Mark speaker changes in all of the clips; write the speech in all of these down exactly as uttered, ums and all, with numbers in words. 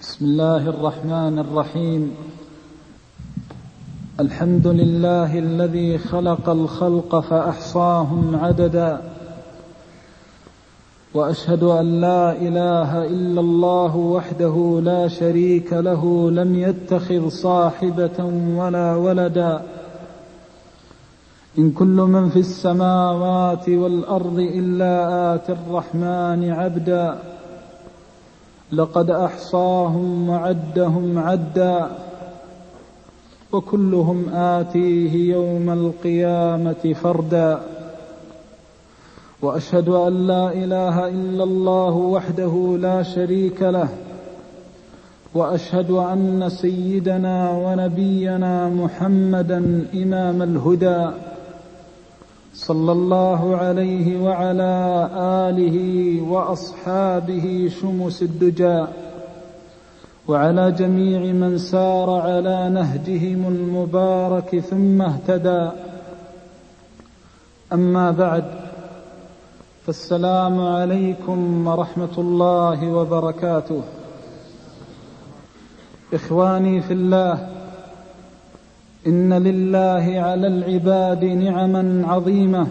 Speaker 1: بسم الله الرحمن الرحيم. الحمد لله الذي خلق الخلق فأحصاهم عددا، وأشهد أن لا إله إلا الله وحده لا شريك له لم يتخذ صاحبة ولا ولدا، إن كل من في السماوات والأرض إلا آتي الرحمن عبدا، لقد أحصاهم وعدهم عدا، وكلهم آتيه يوم القيامة فردا. وأشهد أن لا إله إلا الله وحده لا شريك له، وأشهد أن سيدنا ونبينا محمدا إمام الهدى صلى الله عليه وعلى آله وأصحابه شمس الدجى، وعلى جميع من سار على نهجهم المبارك ثم اهتدى. أما بعد، فالسلام عليكم ورحمة الله وبركاته. إخواني في الله، إن لله على العباد نعما عظيمة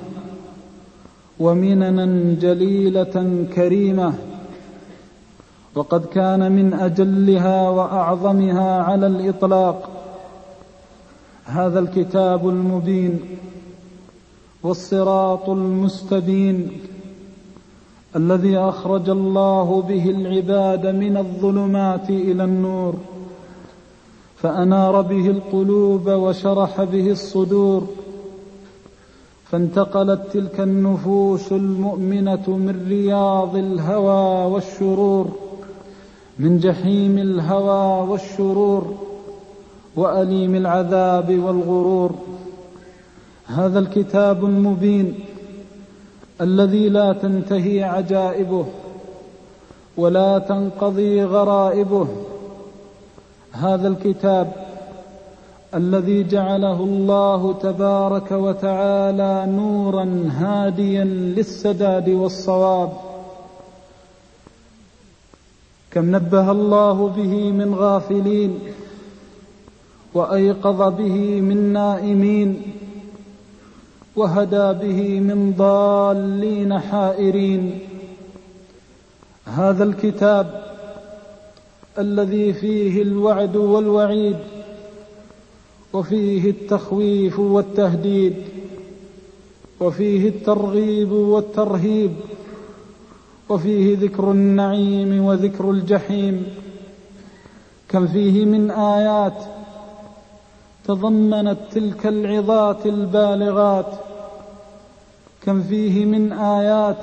Speaker 1: ومننا جليلة كريمة، وقد كان من أجلها وأعظمها على الإطلاق هذا الكتاب المبين والصراط المستبين الذي أخرج الله به العباد من الظلمات إلى النور، فأنار به القلوب وشرح به الصدور، فانتقلت تلك النفوس المؤمنة من رياض الهوى والشرور، من جحيم الهوى والشرور وأليم العذاب والغرور. هذا الكتاب المبين الذي لا تنتهي عجائبه ولا تنقضي غرائبه، هذا الكتاب الذي جعله الله تبارك وتعالى نورا هاديا للسداد والصواب، كم نبه الله به من غافلين وأيقظ به من نائمين وهدى به من ضالين حائرين. هذا الكتاب الذي فيه الوعد والوعيد، وفيه التخويف والتهديد، وفيه الترغيب والترهيب، وفيه ذكر النعيم وذكر الجحيم. كم فيه من آيات تضمنت تلك العظات البالغات، كم فيه من آيات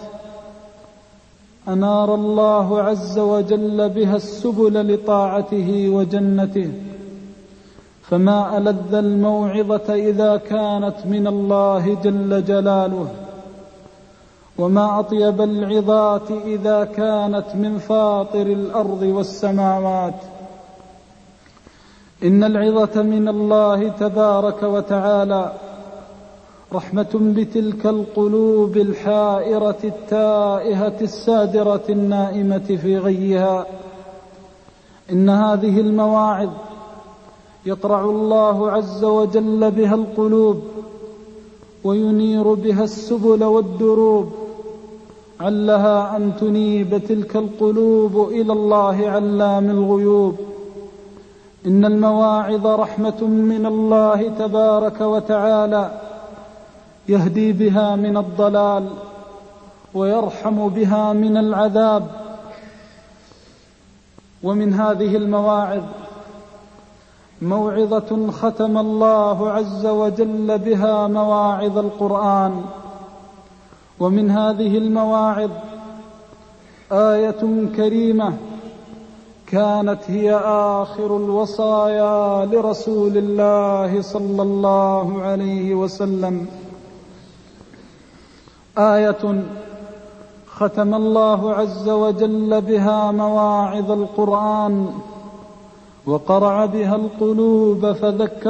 Speaker 1: أنار الله عز وجل بها السبل لطاعته وجنته. فما ألذ الموعظة إذا كانت من الله جل جلاله، وما أطيب العظات إذا كانت من فاطر الأرض والسماوات. إن العظة من الله تبارك وتعالى رحمة بتلك القلوب الحائرة التائهة السادرة النائمة في غيها. إن هذه المواعظ يطرع الله عز وجل بها القلوب وينير بها السبل والدروب، علها أن تنيب تلك القلوب إلى الله علام الغيوب. إن المواعظ رحمة من الله تبارك وتعالى يهدي بها من الضلال ويرحم بها من العذاب. ومن هذه المواعظ موعظة ختم الله عز وجل بها مواعظ القرآن. ومن هذه المواعظ آية كريمة كانت هي آخر الوصايا لرسول الله صلى الله عليه وسلم، آية ختم الله عز وجل بها مواعظ القرآن، وقرع بها القلوب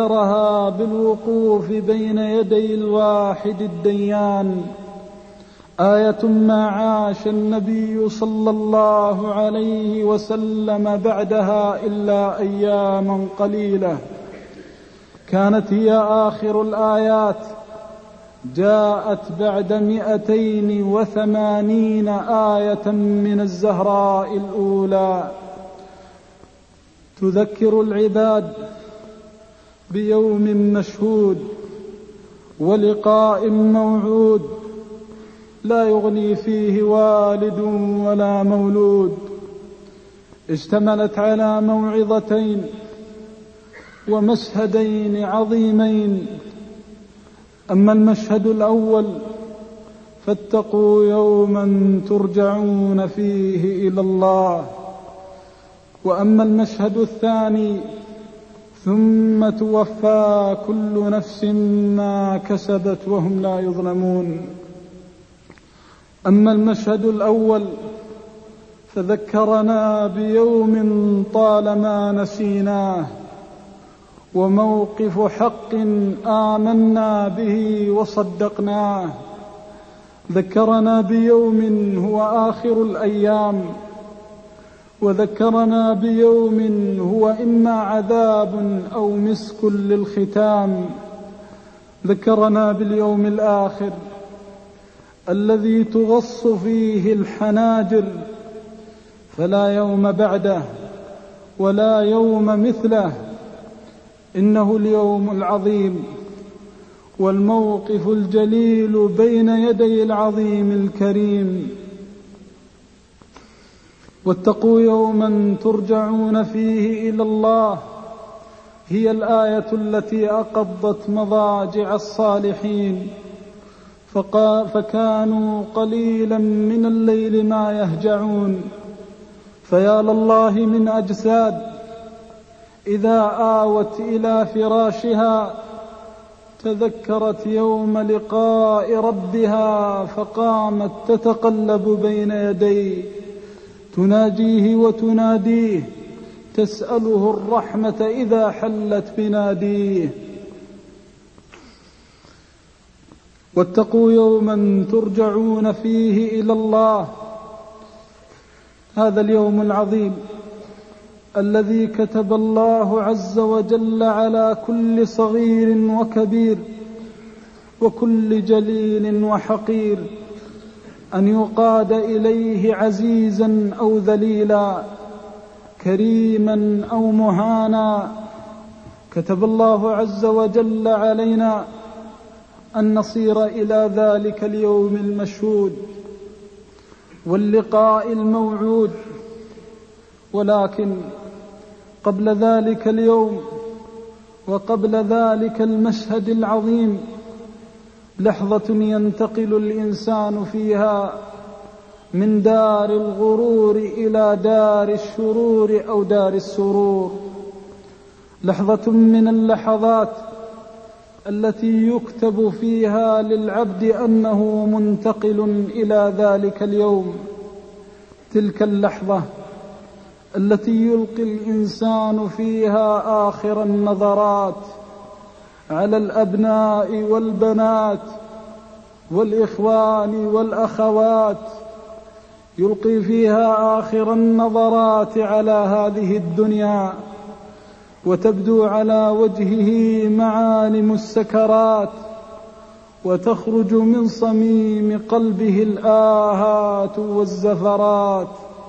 Speaker 1: فذكرها بالوقوف بين يدي الواحد الديان، آية ما عاش النبي صلى الله عليه وسلم بعدها إلا أياما قليلة، كانت هي آخر الآيات، جاءت بعد مئتين وثمانين آية من الزهراء الأولى، تذكر العباد بيوم مشهود ولقاء موعود لا يغني فيه والد ولا مولود. اشتملت على موعظتين ومشهدين عظيمين. أما المشهد الأول فاتقوا يوما ترجعون فيه إلى الله، وأما المشهد الثاني ثم توفى كل نفس ما كسبت وهم لا يظلمون. أما المشهد الأول فذكرنا بيوم طالما نسيناه، وموقف حق آمنا به وصدقناه. ذكرنا بيوم هو آخر الأيام، وذكرنا بيوم هو إما عذاب أو مسك للختام. ذكرنا باليوم الآخر الذي تغص فيه الحناجر، فلا يوم بعده ولا يوم مثله. إنه اليوم العظيم والموقف الجليل بين يدي العظيم الكريم. واتقوا يوما ترجعون فيه إلى الله هي الآية التي أقضت مضاجع الصالحين، فكانوا قليلا من الليل ما يهجعون. فيا لله من أجساد إذا آوت إلى فراشها تذكرت يوم لقاء ربها، فقامت تتقلب بين يديه تناجيه وتناديه، تسأله الرحمة إذا حلت بناديه. واتقوا يوما ترجعون فيه إلى الله، هذا اليوم العظيم الذي كتب الله عز وجل على كل صغير وكبير وكل جليل وحقير أن يقاد إليه عزيزا أو ذليلا، كريما أو مهانا. كتب الله عز وجل علينا أن نصير إلى ذلك اليوم المشهود واللقاء الموعود. ولكن قبل ذلك اليوم وقبل ذلك المشهد العظيم لحظة ينتقل الإنسان فيها من دار الغرور إلى دار الشرور أو دار السرور، لحظة من اللحظات التي يكتب فيها للعبد أنه منتقل إلى ذلك اليوم. تلك اللحظة التي يلقي الإنسان فيها آخر النظرات على الأبناء والبنات والإخوان والأخوات، يلقي فيها آخر النظرات على هذه الدنيا، وتبدو على وجهه معالم السكرات، وتخرج من صميم قلبه الآهات والزفرات.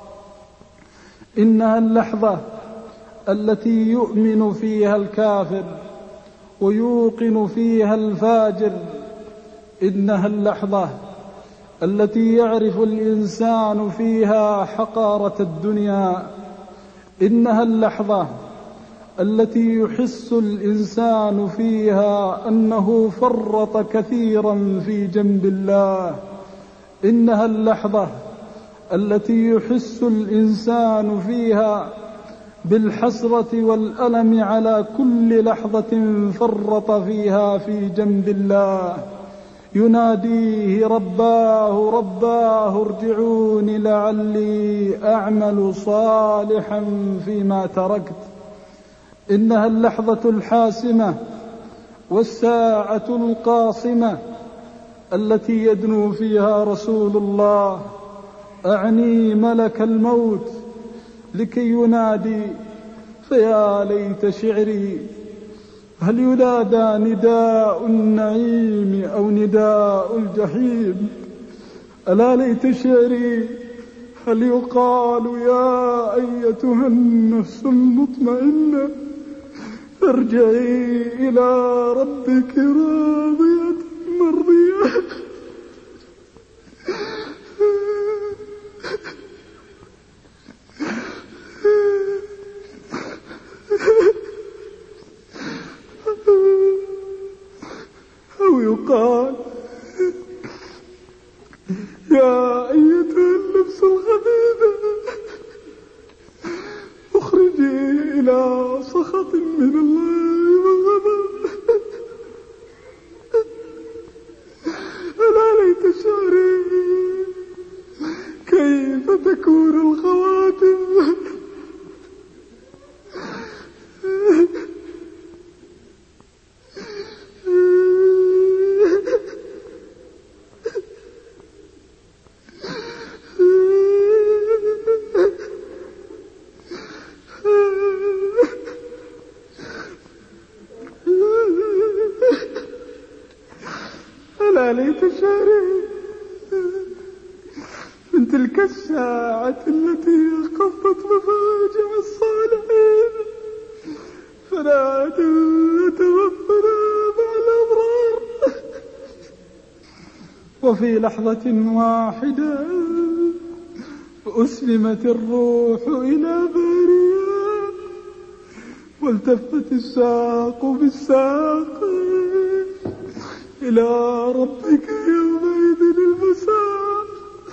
Speaker 1: إنها اللحظة التي يؤمن فيها الكافر ويوقن فيها الفاجر. إنها اللحظة التي يعرف الإنسان فيها حقارة الدنيا. إنها اللحظة التي يحس الإنسان فيها أنه فرط كثيرا في جنب الله. إنها اللحظة التي يحس الإنسان فيها بالحسرة والألم على كل لحظة فرط فيها في جنب الله. يناديه رباه رباه ارجعوني لعلي أعمل صالحا فيما تركت. إنها اللحظة الحاسمة والساعة القاصمة التي يدنو فيها رسول الله، أعني ملك الموت، لكي ينادي. فيا ليت شعري هل ينادى نداء النعيم أو نداء الجحيم؟ ألا ليت شعري هل يقال يا أيتها النفس المطمئنة ارجعي إلى ربك راضية مرضية؟ أو يقال يا أيتها النفس الخبيثة اخرجي إلى سخط من الله وغضب. ألا ليت شعري كيف تكون الخواتم؟ ألا ليت شعري من تلك الساعة التي قضت مفاجع الصالحين فلا تتوفنا مع الأبرار. وفي لحظة واحدة أسلمت الروح إلى باريها والتفت الساق بالساق إلى ربك يومئذ المساق.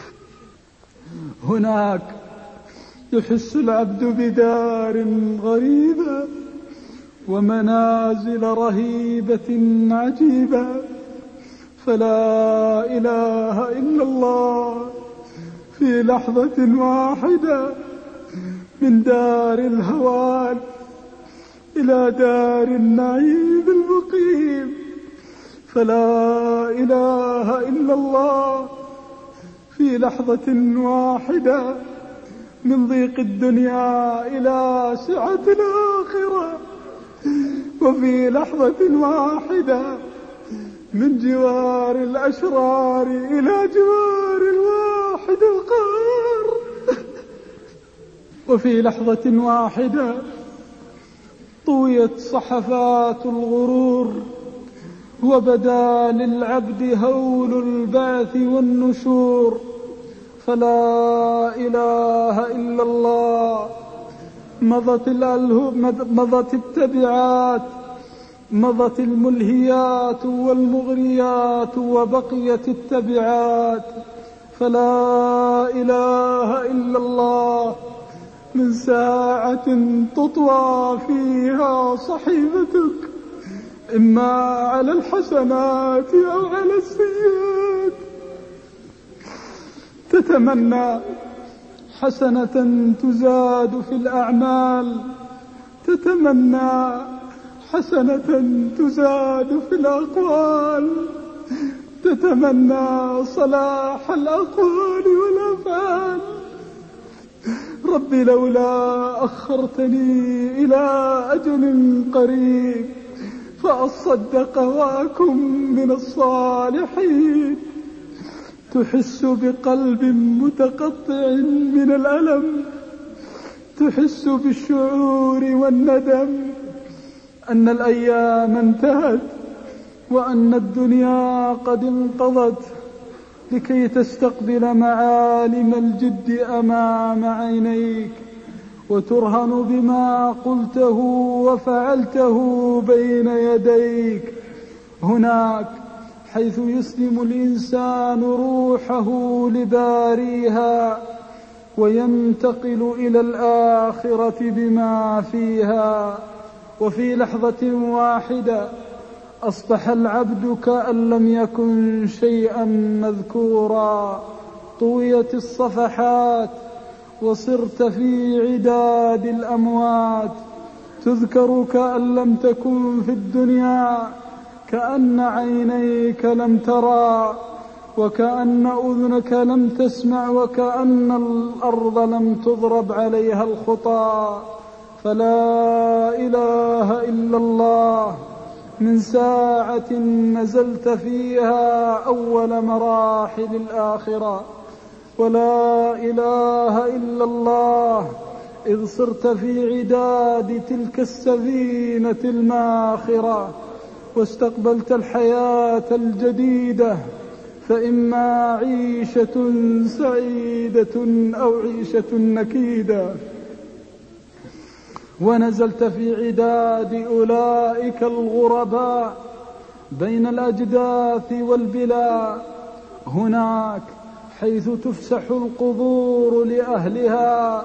Speaker 1: هناك يحس العبد بدار غريبة ومنازل رهيبة عجيبة، فلا إله إلا الله في لحظة واحدة من دار الهوان إلى دار النعيم المقيم. فلا إله إلا الله في لحظة واحدة من ضيق الدنيا إلى سعة الآخرة، وفي لحظة واحدة من جوار الأشرار إلى جوار الواحد القهار. وفي لحظة واحدة طويت صحفات الغرور وبدا للعبد هول البعث والنشور. فلا إله إلا الله مضت مضت التبعات، مضت الملهيات والمغريات وبقيت التبعات. فلا إله إلا الله من ساعة تطوى فيها صحيفتك إما على الحسنات أو على السيئات، تتمنى حسنة تزاد في الأعمال، تتمنى حسنة تزاد في الأقوال، تتمنى صلاح الأقوال والأفعال. رب لولا أخرتني إلى أجل قريب فأصدق وأكن من الصالحين. تحس بقلب متقطع من الألم، تحس بالشعور والندم أن الأيام انتهت وأن الدنيا قد انقضت، لكي تستقبل معالم الجد أمام عينيك وترهن بما قلته وفعلته بين يديك. هناك حيث يسلم الإنسان روحه لباريها وينتقل إلى الآخرة بما فيها. وفي لحظة واحدة أصبح العبد كأن لم يكن شيئا مذكورا، طويت الصفحات وصرت في عداد الأموات، تذكر كأن لم تكن في الدنيا كأن عينيك لم ترى، وكأن أذنك لم تسمع، وكأن الأرض لم تضرب عليها الخطى. فلا إله إلا الله من ساعة نزلت فيها أول مراحل الآخرة، ولا إله إلا الله إذ صرت في عداد تلك السفينة الماخرة واستقبلت الحياة الجديدة، فإما عيشة سعيدة أو عيشة نكيدة. ونزلت في عداد أولئك الغرباء بين الأجداث والبلا، هناك حيث تفسح القبور لأهلها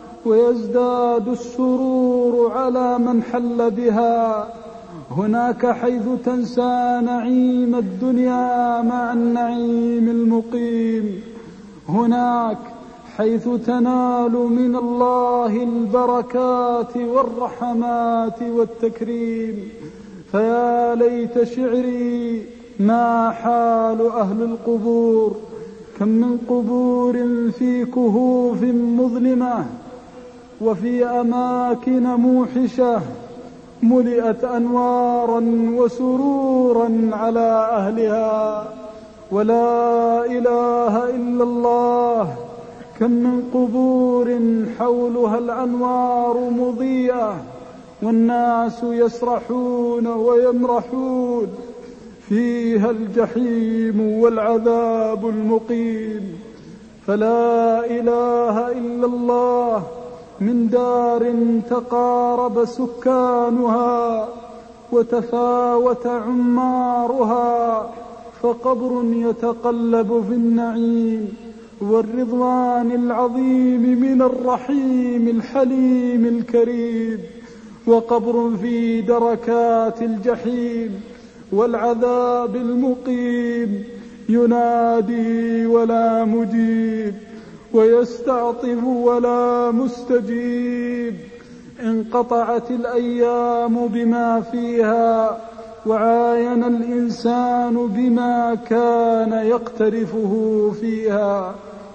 Speaker 1: ويزداد السرور على من حل بها، هناك حيث تنسى نعيم الدنيا مع النعيم المقيم، هناك حيث تنال من الله البركات والرحمات والتكريم. فيا ليت شعري ما حال أهل القبور، كم من قبور في كهوف مظلمة وفي أماكن موحشة ملئت أنوارا وسرورا على أهلها. ولا إله إلا الله كم من قبور حولها الأنوار مضيئة والناس يسرحون ويمرحون، فيها الجحيم والعذاب المقيم. فلا إله إلا الله من دار تقارب سكانها وتفاوت عمارها، فقبر يتقلب في النعيم والرضوان العظيم من الرحيم الحليم الكريم، وقبر في دركات الجحيم والعذاب المقيم، ينادي ولا مجيب ويستعطف ولا مستجيب. انقطعت الأيام بما فيها وعاين الإنسان بما كان يقترفه فيها.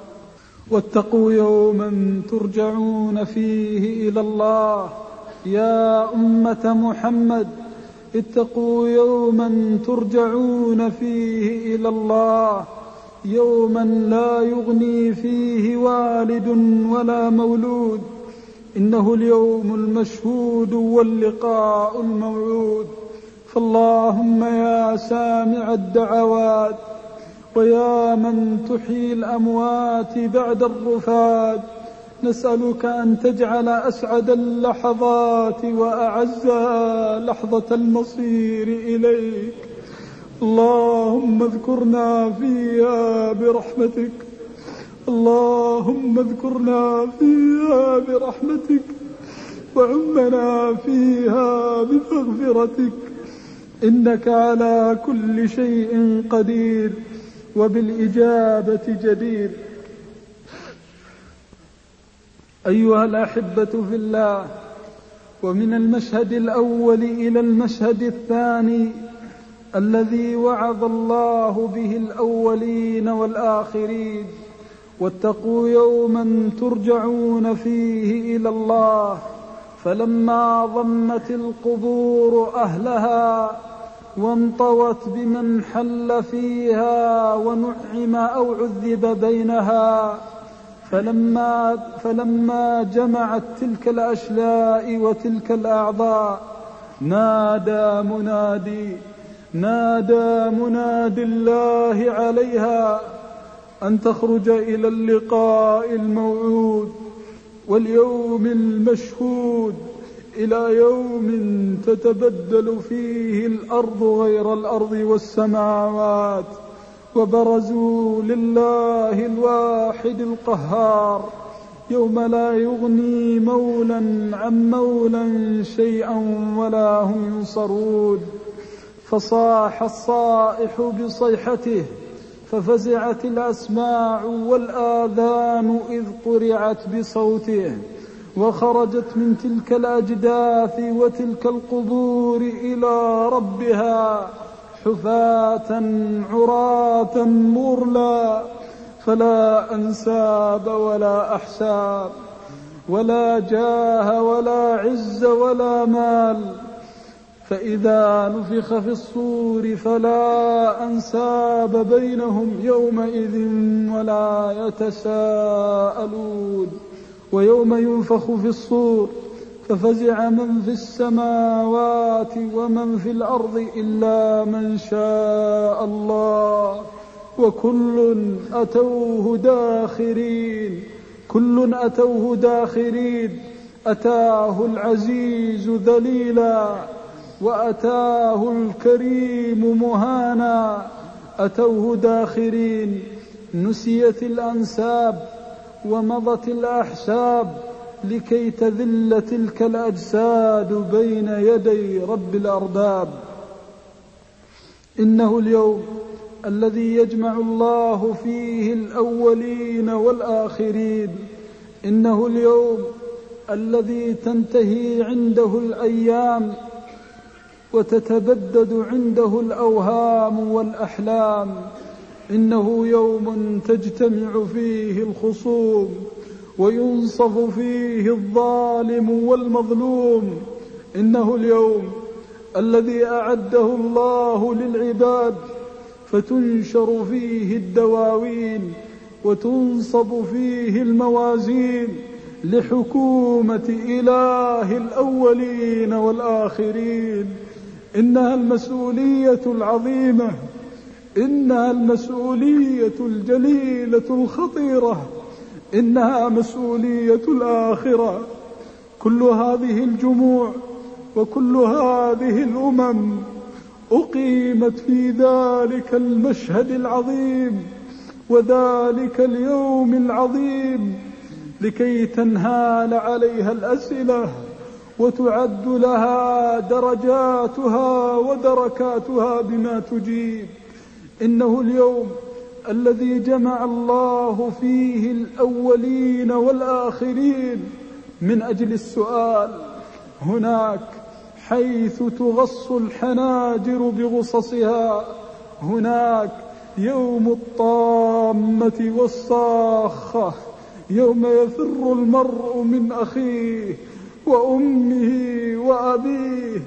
Speaker 1: واتقوا يوما ترجعون فيه إلى الله. يا أمة محمد اتقوا يوما ترجعون فيه إلى الله، يوما لا يغني فيه والد ولا مولود، إنه اليوم المشهود واللقاء الموعود. فاللهم يا سامع الدعوات ويا من تحيي الأموات بعد الرفات، نسألك أن تجعل أسعد اللحظات وأعزها لحظة المصير إليك. اللهم اذكرنا فيها برحمتك، اللهم اذكرنا فيها برحمتك، وعمنا فيها بمغفرتك، إنك على كل شيء قدير وبالإجابة جدير. أيها الأحبة في الله، ومن المشهد الأول إلى المشهد الثاني الذي وعظ الله به الأولين والآخرين، واتقوا يوما ترجعون فيه إلى الله، فلما ضمت القبور أهلها وانطوت بمن حل فيها ونعم أو عذب بينها، فلما, فلما جمعت تلك الأشلاء وتلك الأعضاء نادى منادي نادى مناد الله عليها أن تخرج إلى اللقاء الموعود واليوم المشهود، إلى يوم تتبدل فيه الأرض غير الأرض والسماوات، وبرزوا لله الواحد القهار، يوم لا يغني مولا عن مولا شيئا ولا هم ينصرون. فصاح الصائح بصيحته ففزعت الأسماع والآذان إذ قرعت بصوته، وخرجت من تلك الأجداث وتلك القبور إلى ربها حفاة عراة غرلا، فلا أنساب ولا أحساب ولا جاه ولا عز ولا مال. فإذا نفخ في الصور فلا أنساب بينهم يومئذ ولا يتساءلون. ويوم ينفخ في الصور ففزع من في السماوات ومن في الأرض إلا من شاء الله، وكل أتوه داخرين. كل أتوه داخرين، أتاه العزيز ذليلا وأتاه الكريم مهانا. أتوه داخرين، نسيت الأنساب ومضت الأحساب لكي تذل تلك الأجساد بين يدي رب الأرباب. إنه اليوم الذي يجمع الله فيه الأولين والآخرين. إنه اليوم الذي تنتهي عنده الأيام وتتبدد عنده الأوهام والأحلام. إنه يوم تجتمع فيه الخصوم وينصف فيه الظالم والمظلوم. إنه اليوم الذي أعده الله للعباد، فتنشر فيه الدواوين وتنصب فيه الموازين لحكومة إله الأولين والآخرين. إنها المسؤولية العظيمة، إنها المسؤولية الجليلة الخطيرة، إنها مسؤولية الآخرة. كل هذه الجموع وكل هذه الأمم أقيمت في ذلك المشهد العظيم وذلك اليوم العظيم لكي تنهال عليها الأسئلة وتعد لها درجاتها ودركاتها بما تجيب. إنه اليوم الذي جمع الله فيه الأولين والآخرين من أجل السؤال. هناك حيث تغص الحناجر بغصصها، هناك يوم الطامة والصاخة، يوم يفر المرء من أخيه وأمه وأبيه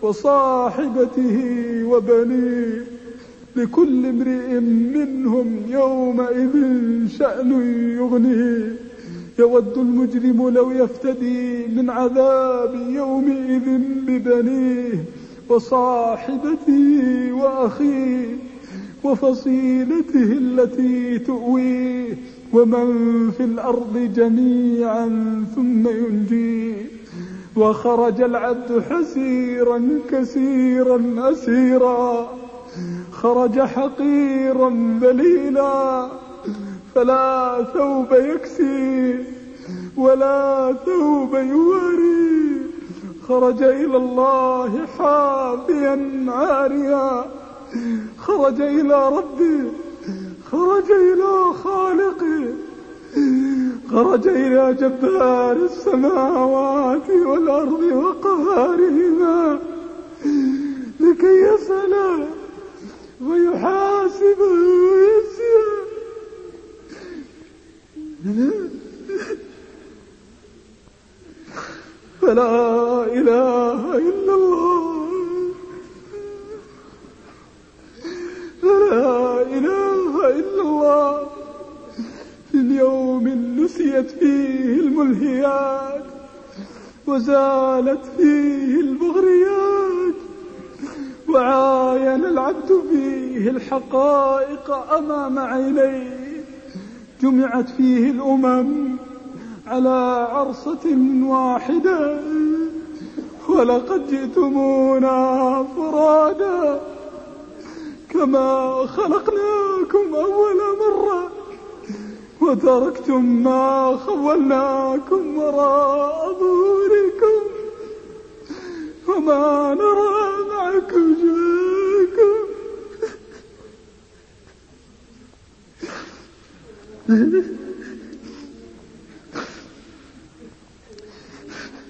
Speaker 1: وصاحبته وبنيه، لكل امرئ منهم يومئذ شأن يغنيه. يود المجرم لو يفتدي من عذاب يومئذ ببنيه وصاحبته وأخيه وفصيلته التي تؤويه ومن في الأرض جميعا ثم ينجيه. وخرج العبد حسيرا كسيرا أسيرا، خرج حقيرا ذليلا، فلا ثوب يكسي ولا ثوب يواري. خرج إلى الله حافيا عاريا، خرج إلى ربه، خرج إلى خالقه، خرج إلى جبار السماوات والأرض وقهارهما لكي يسأل ويحاسب ويسير. فلا إله إلا الله، فلا إله إلا الله. في اليوم نسيت فيه الملهيات وزالت فيه البغريات، وعاين العبد فيه الحقائق أمام عينيه. جمعت فيه الأمم على عرصة واحدة، ولقد جئتمونا فرادا كما خلقناكم أول مرة، وتركتم ما خولناكم وراء ظهوركم، وما نرى معكم جاءكم.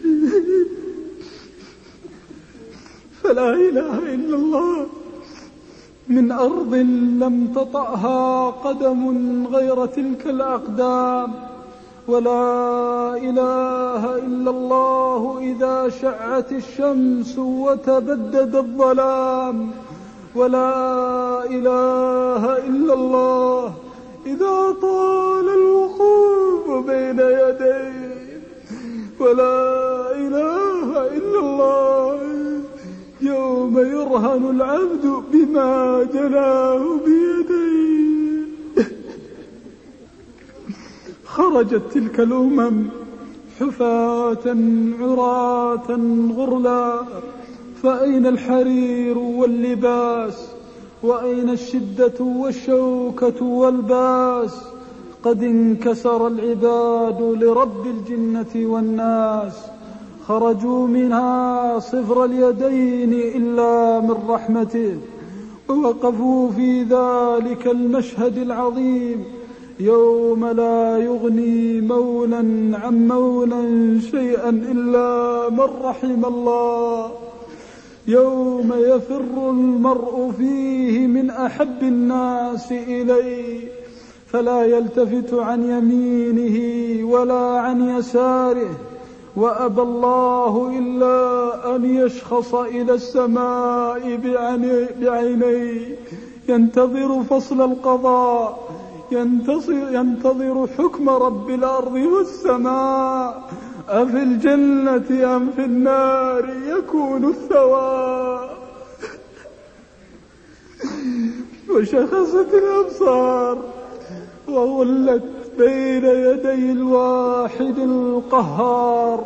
Speaker 1: فلا إله إلا الله. من أرض لم تطأها قدم غير تلك الأقدام. ولا إله إلا الله إذا شعت الشمس وتبدد الظلام. ولا إله إلا الله إذا طال الوقوف بين يديه. ولا إله إلا الله يوم يرهن العبد بما جناه بيديه. خرجت تلك الأمم حفاة عراة غرلا، فأين الحرير واللباس؟ وأين الشدة والشوكة والباس؟ قد انكسر العباد لرب الجنة والناس. خرجوا منها صفر اليدين إلا من رحمته، ووقفوا في ذلك المشهد العظيم يوم لا يغني مولا عن مولا شيئا إلا من رحم الله. يوم يفر المرء فيه من أحب الناس إليه، فلا يلتفت عن يمينه ولا عن يساره، وأبى الله إلا أن يشخص إلى السماء بعينيه ينتظر فصل القضاء، ينتظر حكم رب الأرض والسماء. أفي الجنة أم في النار يكون الثواب؟ وشخصت الأبصار وغلت بين يدي الواحد القهار.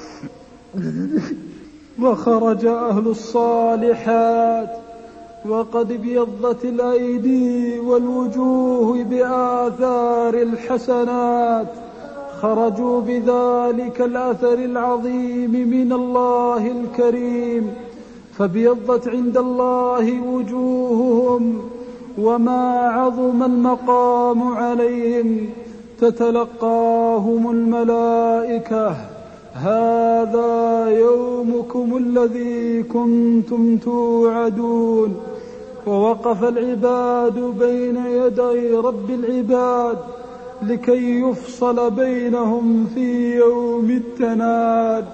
Speaker 1: وخرج أهل الصالحات وقد ابيضت الأيدي والوجوه بآثار الحسنات. خرجوا بذلك الأثر العظيم من الله الكريم، فابيضت عند الله وجوههم، وما عظم المقام عليهم. تتلقاهم الملائكة: هذا يومكم الذي كنتم توعدون. ووقف العباد بين يدي رب العباد لكي يفصل بينهم في يوم التناد.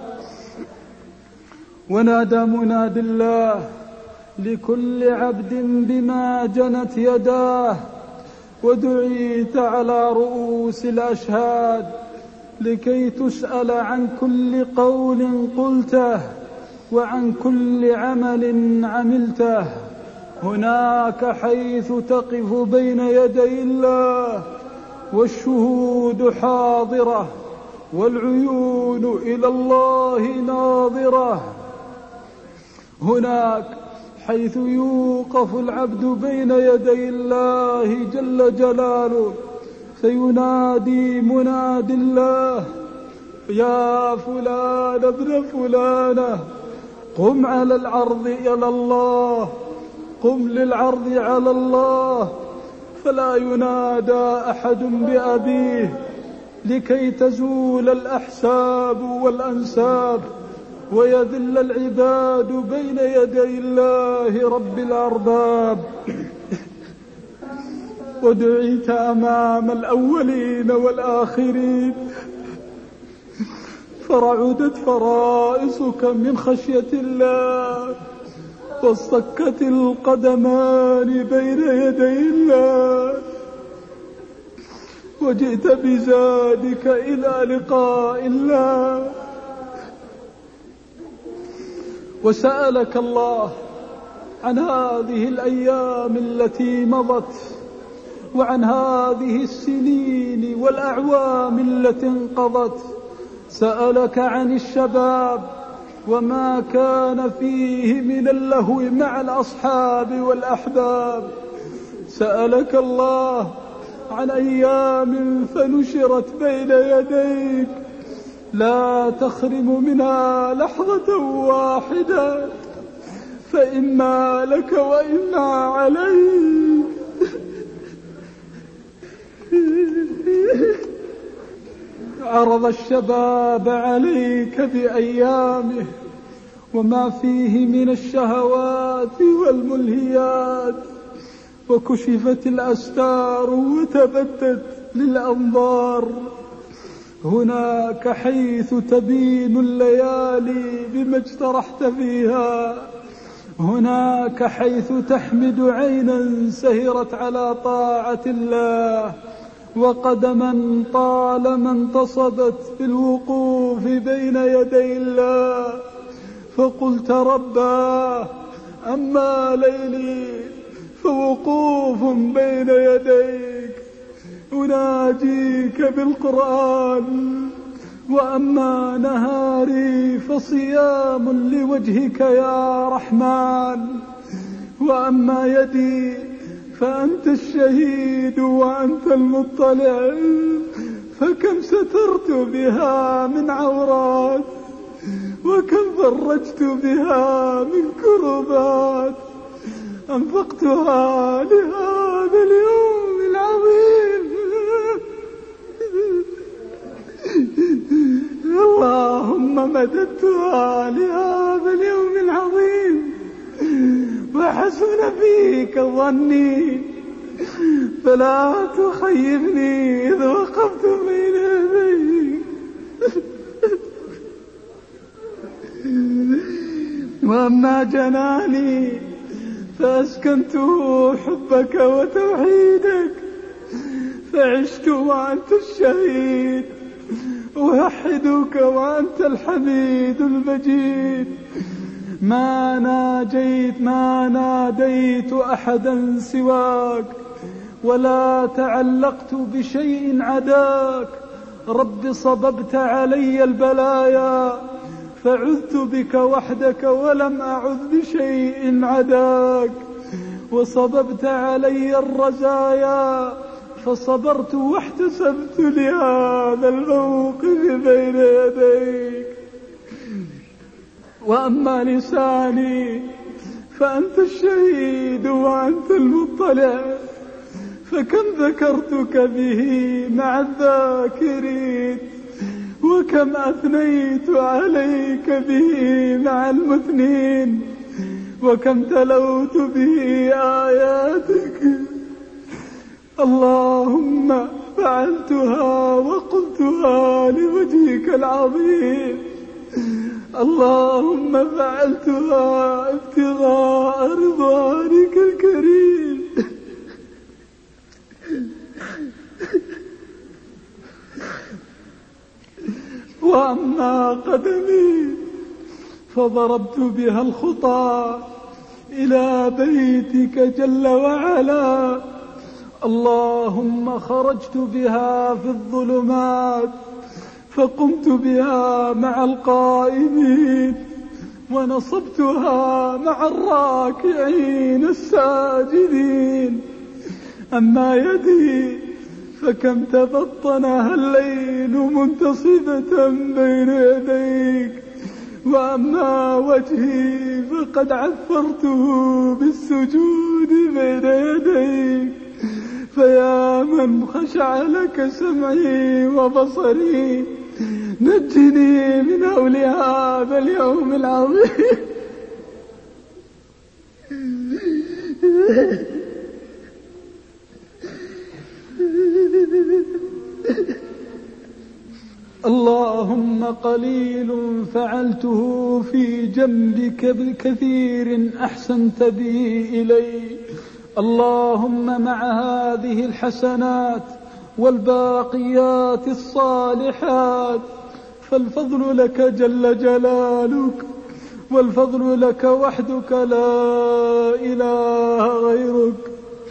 Speaker 1: ونادى مناد الله لكل عبد بما جنت يداه: ودعيت على رؤوس الأشهاد لكي تسأل عن كل قول قلته وعن كل عمل عملته. هناك حيث تقف بين يدي الله والشهود حاضرة والعيون إلى الله ناظرة. هناك حيث يوقف العبد بين يدي الله جل جلاله، فينادي منادي الله: يا فلان ابن فلانة، قم على العرض إلى الله، قم للعرض على الله. فلا ينادى أحد بأبيه لكي تزول الأحساب والأنساب، ويذل العباد بين يدي الله رب الأرباب. ودعيت أمام الأولين والآخرين، فرعدت فرائصك من خشية الله، واصطكت القدمان بين يدي الله، وجئت بزادك إلى لقاء الله. وسألك الله عن هذه الأيام التي مضت، وعن هذه السنين والأعوام التي انقضت. سألك عن الشباب وما كان فيه من اللهو مع الأصحاب والأحباب. سألك الله عن أيام فنشرت بين يديك لا تخرم منها لحظة واحدة، فإما لك وإما عليك. عرض الشباب عليك بأيامه وما فيه من الشهوات والملهيات، وكشفت الأستار وتبدت للأنظار. هناك حيث تبين الليالي بما اجترحت فيها، هناك حيث تحمد عينا سهرت على طاعة الله، وقدما طالما انتصبت بالوقوف بين يدي الله، فقلت رباه أما ليلي فوقوف بين يديك أناجيك بالقرآن، وأما نهاري فصيام لوجهك يا رحمن، وأما يدي فأنت الشهيد وأنت المطلع، فكم سترت بها من عورات، وكم فرجت بها من كربات، أنفقتها لهذا اليوم العظيم. اللهم مددتها لهذا اليوم العظيم، وحسن فيك ظني، فلا تخيبني إذ وقفت بين يديك. وأما جناني فأسكنته حبك وتوحيدك، فعشت وأنت الشهيد، أوحدك وأنت الحميد المجيد. ما ناجيت ما ناديت أحدا سواك، ولا تعلقت بشيء عداك. رب صببت علي البلايا، فعذت بك وحدك ولم أعذ بشيء عداك. وصببت علي الرزايا، فصبرت واحتسبت لهذا الموقف بين يديك. وأما لساني فأنت الشهيد وأنت المطلع، فكم ذكرتك به مع الذاكرين، وكم أثنيت عليك به مع المثنين، وكم تلوت به آياتك. اللهم فعلتها وقلتها لوجهك العظيم، اللهم فعلتها ابتغاء رضوانك الكريم. وأما قدمي فضربت بها الخطى إلى بيتك جل وعلا. اللهم خرجت بها في الظلمات، فقمت بها مع القائمين، ونصبتها مع الراكعين الساجدين. أما يدي فكم تبطنها الليل منتصبة بين يديك. وأما وجهي فقد عثرته بالسجود بين يديك. فيا من خشع لك سمعي وبصري، نجني من هول هذا اليوم العظيم. اللهم قليل فعلته في جنبك بكثير أحسنت به إلي. اللهم مع هذه الحسنات والباقيات الصالحات، فالفضل لك جل جلالك، والفضل لك وحدك لا إله غيرك.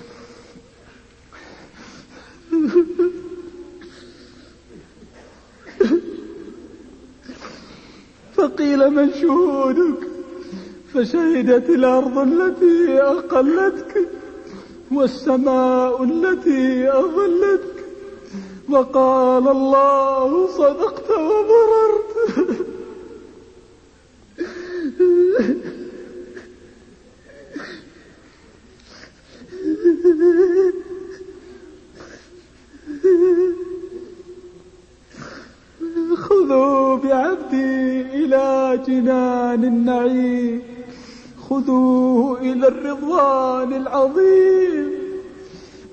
Speaker 1: فقيل من شهودك؟ فشهدت الأرض التي أقلتك، والسماء التي أظلتك، وقال الله صدقت وبررت. خذوا بعبدي إلى جنان النعيم، خذوه إلى الرضوان العظيم.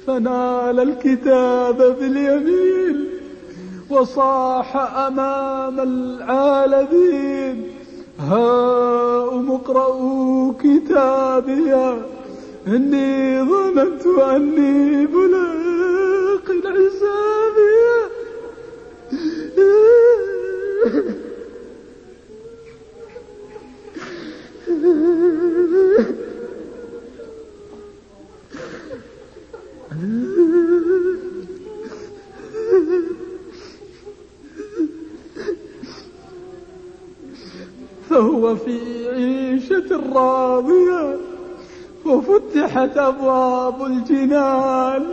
Speaker 1: فنال الكتاب باليمين وصاح أمام العالمين: هاؤم اقرءوا كتابي إني ظننت أني ملاق حسابي. فهو في عيشة راضية وفتحت أبواب الجنان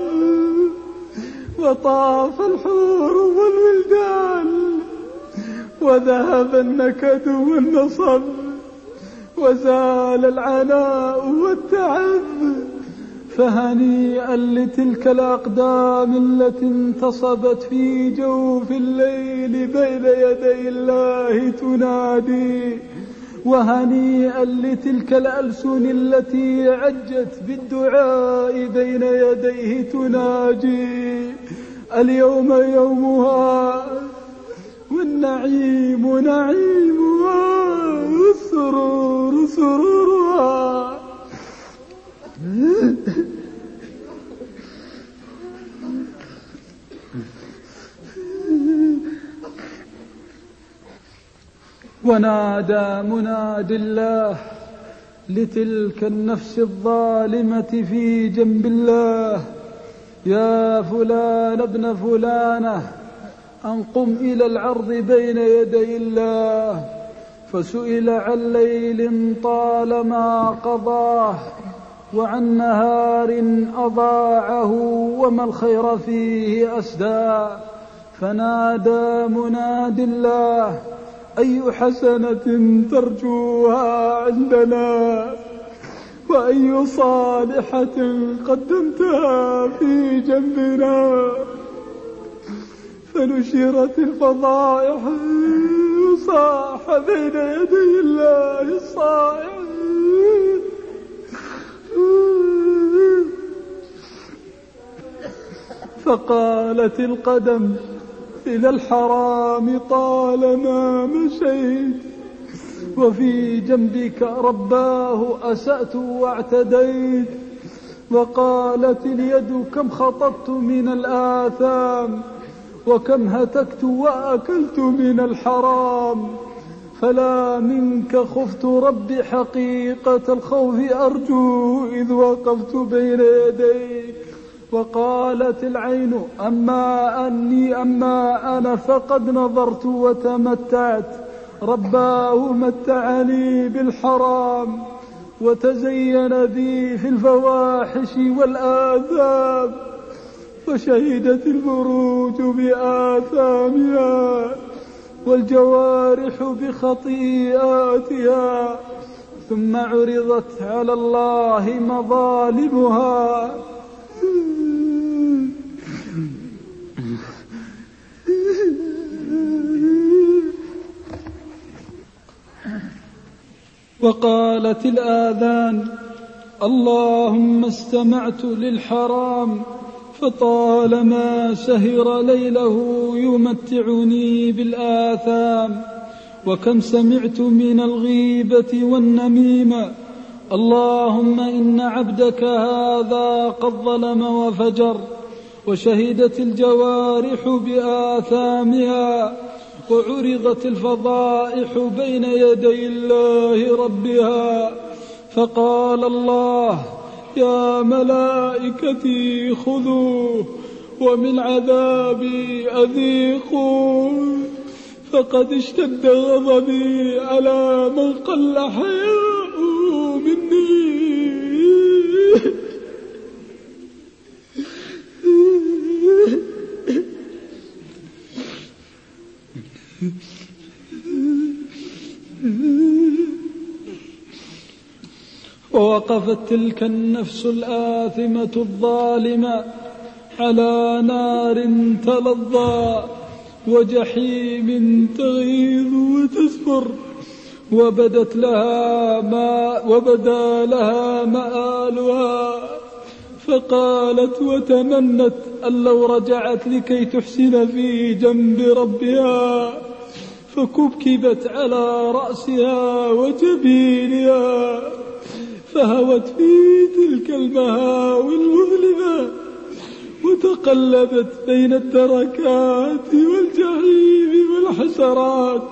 Speaker 1: وطاف الحور والولدان وذهب النكد والنصب وزال العناء والتعب. فهنيئا لتلك الأقدام التي انتصبت في جوف الليل بين يدي الله تنادي، وهنيئا لتلك الألسن التي عجت بالدعاء بين يديه تناجي: اليوم يومها والنعيم نعيمها والسرور سرورها. ونادى مناد الله لتلك النفس الظالمة في جنب الله: يا فلان ابن فلانة، أن قم إلى العرض بين يدي الله. فسئل عن ليل طالما قضاه وعن نهار أضاعه وما الخير فيه أسدى. فنادى مناد الله: أي حسنة ترجوها عندنا، وأي صالحة قدمتها في جنبنا. فنشرت الفضائح وصاح بين يدي الله الصائح: فقالت القدم إلى الحرام طالما مشيت، وفي جنبك رباه أسأت واعتديت. وقالت اليد: كم خطبت من الآثام، وكم هتكت وأكلت من الحرام، فلا منك خفت ربي حقيقة الخوف أرجو إذ وقفت بين يديك. وقالت العين: أما أني أما أنا فقد نظرت وتمتعت، رباه متعني بالحرام وتزين بي في الفواحش والآثام. فشهدت الفروج بآثامها والجوارح بخطيئاتها، ثم عرضت على الله مظالمها. وقالت الآذان: اللهم استمعت للحرام فطالما سهر ليله يمتعني بالآثام، وكم سمعت من الغيبة والنميمة. اللهم إن عبدك هذا قد ظلم وفجر. وشهدت الجوارح بآثامها وعرضت الفضائح بين يدي الله ربها. فقال الله: يا ملائكتي خذوه ومن عذابي أذيقوه، فقد اشتد غضبي على من قل حياؤه مني. ووقفت تلك النفس الآثمة الظالمة على نار تلظى وجحيم تغيظ وتسفر، وبدت لها ما وبدا لها مآلها، فقالت وتمنت أن لو رجعت لكي تحسن في جنب ربها، فكبكبت على رأسها وجبينها، فهوت في تلك المهاوي المظلمة وتقلبت بين الدركات والجحيم والحسرات.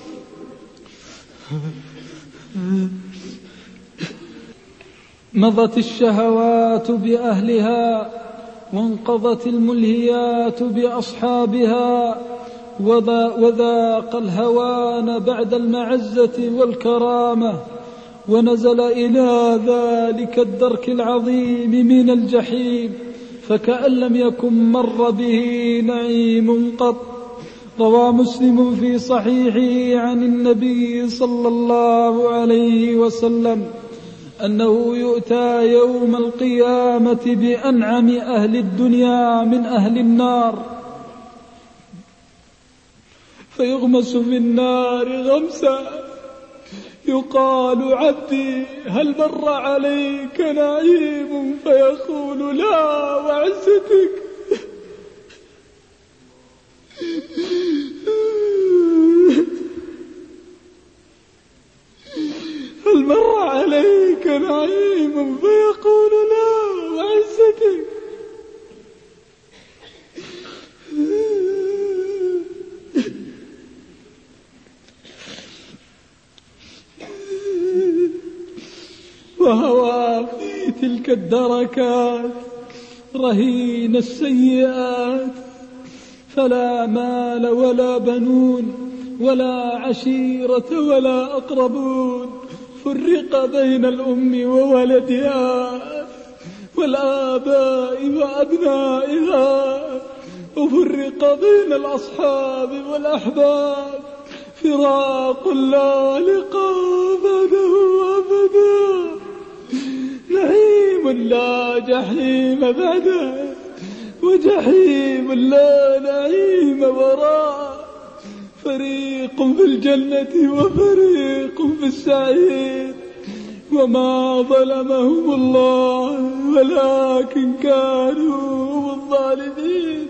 Speaker 1: مضت الشهوات بأهلها وانقضت الملهيات بأصحابها، وذاق الهوان بعد المعزة والكرامة، ونزل إلى ذلك الدرك العظيم من الجحيم فكأن لم يكن مر به نعيم قط. روى مسلم في صحيحه عن النبي صلى الله عليه وسلم أنه يؤتى يوم القيامة بأنعم أهل الدنيا من أهل النار، فيغمس في النار غمسا، يقال عبدي هل مر عليك نعيم؟ فيقول لا وعزتك. هل مر عليك نعيم؟ فيقول لا وعزتك. وهوى في تلك الدركات رهين السيئات، فلا مال ولا بنون ولا عشيرة ولا أقربون، فرق بين الأم وولدها والآباء وأبنائها، وفرق بين الأصحاب والأحباب، فراق لا لقاء بعده أبدا، نعيم لا جحيم بعده، وجحيم لا نعيم وراء، فريق في الجنة وفريق في السعير. وما ظلمهم الله ولكن كانوا هم الظالمين.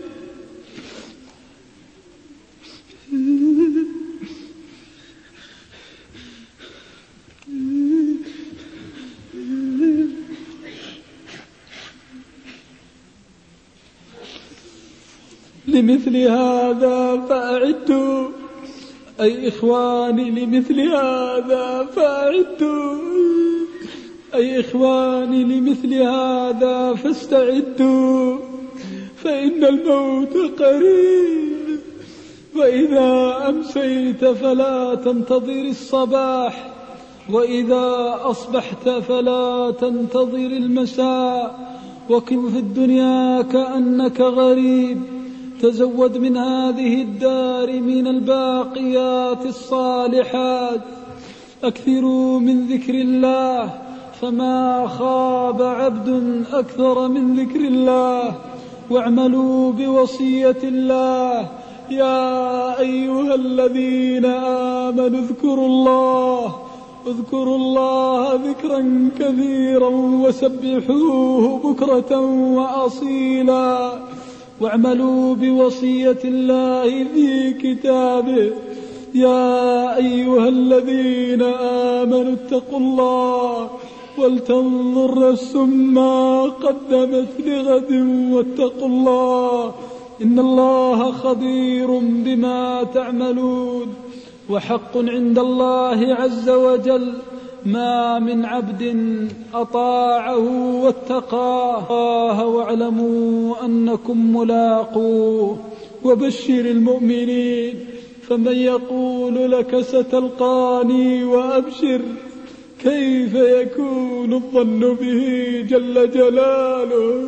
Speaker 1: لمثل هذا فأعدوا، أي إخواني لمثل هذا فأعدوا، أي إخواني لمثل هذا فاستعدوا، فإن الموت قريب. وإذا أمسيت فلا تنتظر الصباح، وإذا أصبحت فلا تنتظر المساء، وكن في الدنيا كأنك غريب. تزود من هذه الدار من الباقيات الصالحات، أكثروا من ذكر الله، فما خاب عبد أكثر من ذكر الله، واعملوا بوصية الله، يا أيها الذين آمنوا اذكروا الله اذكروا الله ذكرا كثيرا وسبحوه بكرة وأصيلا، واعملوا بوصية الله في كتابه، يا أيها الذين آمنوا اتقوا الله ولتنظر نفس ما قدمت لغد واتقوا الله إن الله خبير بما تعملون. وحق عند الله عز وجل ما من عبد أطاعه واتقاه، واعلموا أنكم ملاقوه. وبشر المؤمنين، فمن يقول لك ستلقاني وأبشر، كيف يكون الظن به جل جلاله.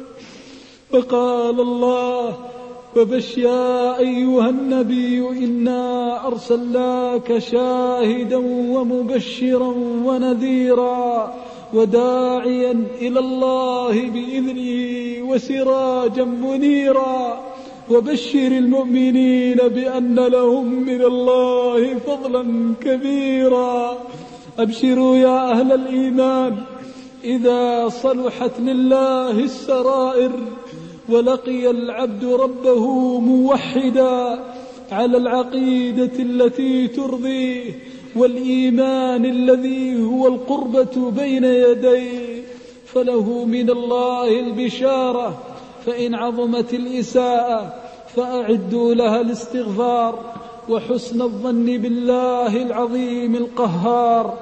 Speaker 1: فقال الله: فبشر يا أيها النبي إنا أرسلناك شاهدا ومبشرا ونذيرا وداعيا إلى الله بإذنه وسراجا منيرا. وبشر المؤمنين بأن لهم من الله فضلا كبيرا. أبشروا يا أهل الإيمان، إذا صلحت لله السرائر ولقي العبد ربه موحدا على العقيدة التي ترضيه والإيمان الذي هو القربة بين يديه، فله من الله البشارة. فإن عظمت الإساءة فأعدوا لها الاستغفار وحسن الظن بالله العظيم القهار.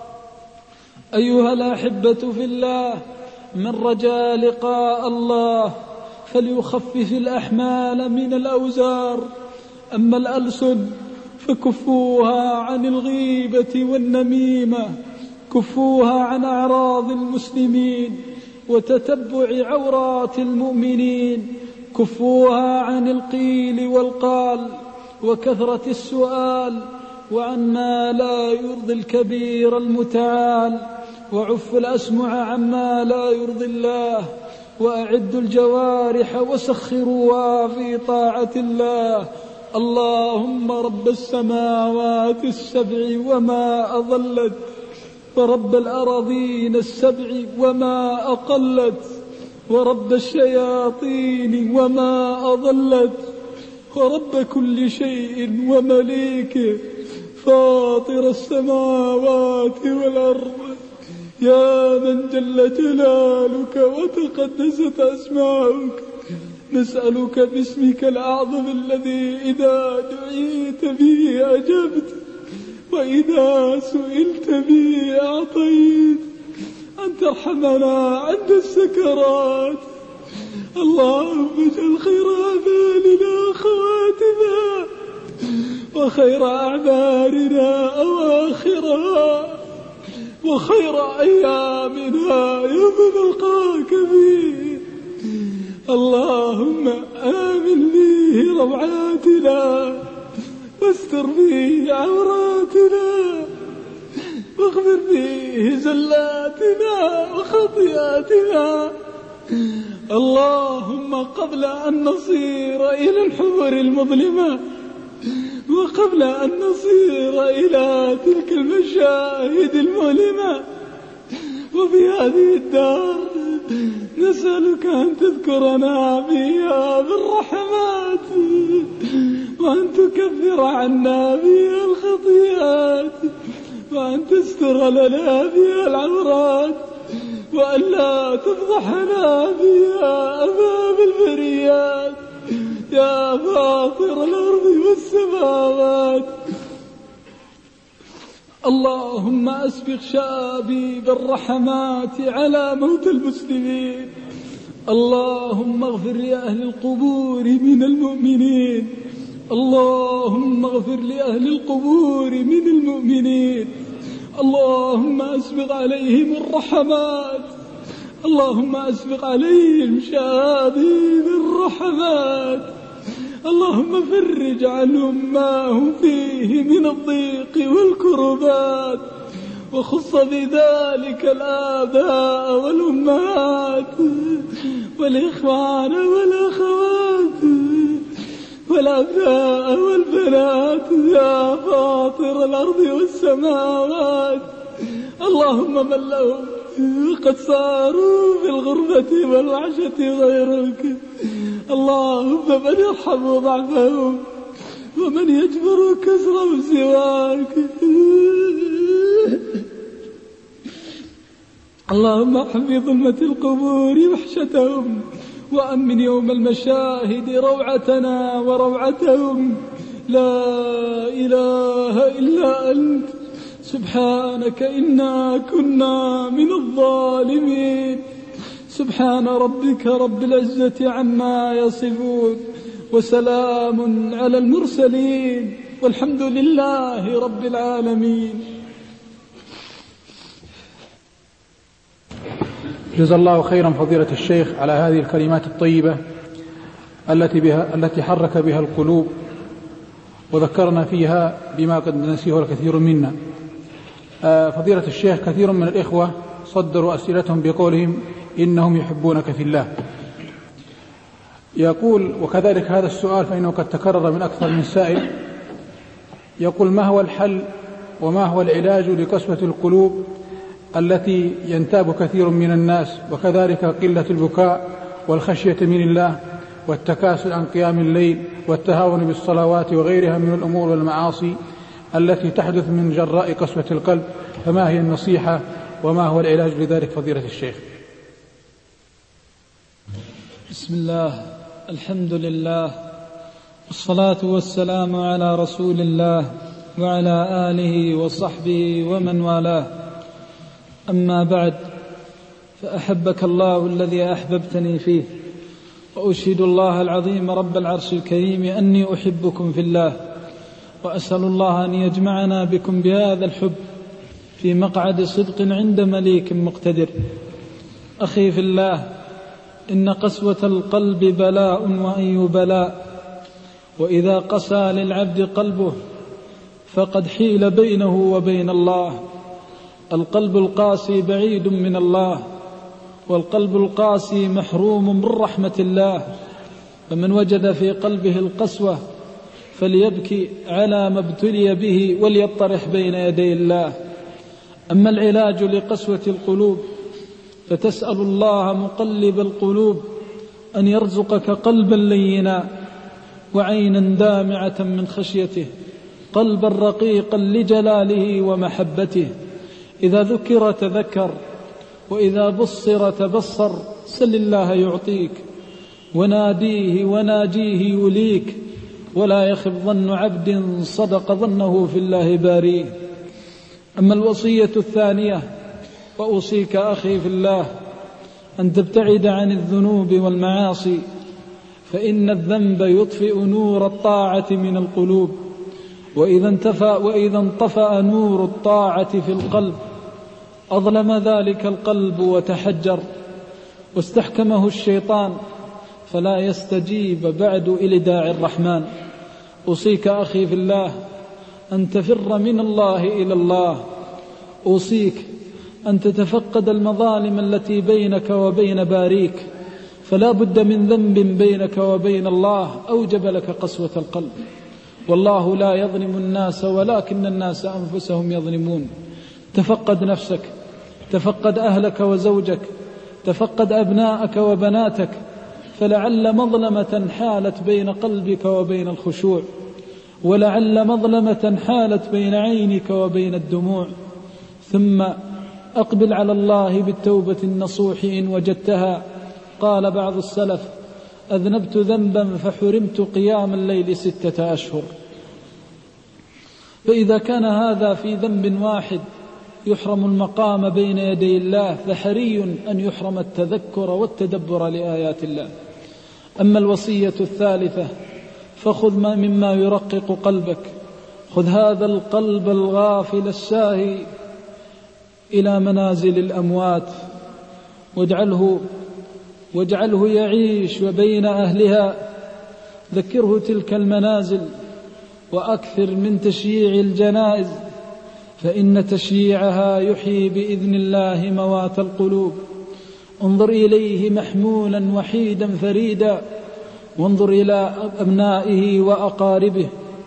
Speaker 1: أيها الأحبة في الله، من رجا لقاء الله فليخفف الأحمال من الأوزار. أما الألسن فكفوها عن الغيبة والنميمة، كفوها عن أعراض المسلمين وتتبع عورات المؤمنين، كفوها عن القيل والقال وكثرة السؤال وعن ما لا يرضي الكبير المتعال، وعفوا الأسمع عما لا يرضي الله، وأعدوا الجوارح وسخروها في طاعة الله. اللهم رب السماوات السبع وما أضلت، ورب الأراضين السبع وما أقلت، ورب الشياطين وما أضلت، ورب كل شيء ومليكه، فاطر السماوات والأرض، يا من جل جلالك وتقدست أسماؤك، نسألك باسمك الأعظم الذي إذا دعيت به أجبت وإذا سئلت به أعطيت أن ترحمنا عند السكرات. اللهم اجعل خير أعمالنا خواتمها وخير أعمالنا أواخرها وخير أيامنا يوم نلقاك فيه. اللهم آمن فيه روعاتنا واستر فيه عوراتنا واغفر فيه زلاتنا وخطيئاتنا. اللهم قبل أن نصير إلى الحضور المظلمة وقبل أن نصير إلى تلك المشاهد المؤلمة وفي هذه الدار نسألك أن تذكرنا فيها بالرحمات وأن تكفر عنا فيها الخطيئات وأن تستر لنا فيها العورات وأن لا تفضحنا فيها أمام البريات يا فاطر الأرض والسماوات. اللهم أسبغ شابيب الرحمات على موت المسلمين. اللهم اغفر لأهل القبور من المؤمنين. اللهم اغفر لأهل القبور من المؤمنين. اللهم أسبغ عليهم الرحمات. اللهم أسبغ عليهم شابيب الرحمات. اللهم فرج عنهم ما هم فيه من الضيق والكربات وخص بذلك الآباء والأمهات والإخوان والأخوات والأبناء والبنات يا فاطر الأرض والسماوات. اللهم من لهم قد صاروا في الغربة والوحشة غيرك، اللهم من يرحم ضعفهم ومن يجبر كسرهم سواك. اللهم ارحم في ظلمة القبور وحشتهم وأمن يوم المشاهد روعتنا وروعتهم. لا إله إلا أنت سبحانك إنا كنا من الظالمين. سبحان ربك رب العزة عما يصفون وسلام على المرسلين والحمد لله رب العالمين.
Speaker 2: جزا الله خيرا فضيلة الشيخ على هذه الكلمات الطيبة التي بها التي حرك بها القلوب وذكرنا فيها بما قد نسيه الكثير منا. فضيلة الشيخ، كثير من الإخوة صدروا أسئلتهم بقولهم إنهم يحبونك في الله. يقول وكذلك هذا السؤال فإنه قد تكرر من أكثر من سائل، يقول ما هو الحل وما هو العلاج لقسوة القلوب التي ينتاب كثير من الناس، وكذلك قلة البكاء والخشية من الله والتكاسل عن قيام الليل والتهاون بالصلوات وغيرها من الأمور والمعاصي التي تحدث من جراء قسوة القلب. فما هي النصيحة وما هو العلاج لذلك فضيلة الشيخ؟
Speaker 1: بسم الله، الحمد لله، والصلاة والسلام على رسول الله وعلى آله وصحبه ومن والاه. أما بعد، فأحبك الله الذي أحببتني فيه، وأشهد الله العظيم رب العرش الكريم أني أحبكم في الله، وأسأل الله أن يجمعنا بكم بهذا الحب في مقعد صدق عند مليك مقتدر. أخي في الله، إن قسوة القلب بلاء وأي بلاء، وإذا قسى للعبد قلبه فقد حيل بينه وبين الله. القلب القاسي بعيد من الله، والقلب القاسي محروم من رحمة الله. فمن وجد في قلبه القسوة فليبكي على ما ابتلي به وليطرح بين يدي الله. أما العلاج لقسوة القلوب فتسأل الله مقلب القلوب أن يرزقك قلبا لينا وعينا دامعة من خشيته، قلبا رقيقا لجلاله ومحبته، إذا ذكر تذكر وإذا بصر تبصر. سل الله يعطيك، وناديه وناجيه يوليك، ولا يخف ظن عبد صدق ظنه في الله باريه. أما الوصية الثانية، وأوصيك أخي في الله أن تبتعد عن الذنوب والمعاصي، فإن الذنب يطفئ نور الطاعة من القلوب، وإذا انتفأ وإذا انطفأ نور الطاعة في القلب أظلم ذلك القلب وتحجر، واستحكمه الشيطان فلا يستجيب بعد إلى داعي الرحمن. أوصيك أخي في الله أن تفر من الله إلى الله. أوصيك أن تتفقد المظالم التي بينك وبين باريك، فلا بد من ذنب بينك وبين الله أوجب لك قسوة القلب. والله لا يظلم الناس ولكن الناس أنفسهم يظلمون. تفقد نفسك، تفقد أهلك وزوجك، تفقد أبناءك وبناتك، فلعل مظلمة حالت بين قلبك وبين الخشوع، ولعل مظلمة حالت بين عينك وبين الدموع. ثم أقبل على الله بالتوبة النصوح إن وجدتها. قال بعض السلف: أذنبت ذنبا فحرمت قيام الليل ستة أشهر. فإذا كان هذا في ذنب واحد يحرم المقام بين يدي الله، فحري أن يحرم التذكر والتدبر لآيات الله. أما الوصية الثالثة فخذ ما مما يرقق قلبك. خذ هذا القلب الغافل الساهي إلى منازل الأموات، واجعله واجعله يعيش بين أهلها. ذكره تلك المنازل، وأكثر من تشييع الجنائز، فإن تشييعها يحيي بإذن الله موات القلوب. انظر إليه محمولا وحيدا فريدا، وانظر إلى أبنائه وأقاربه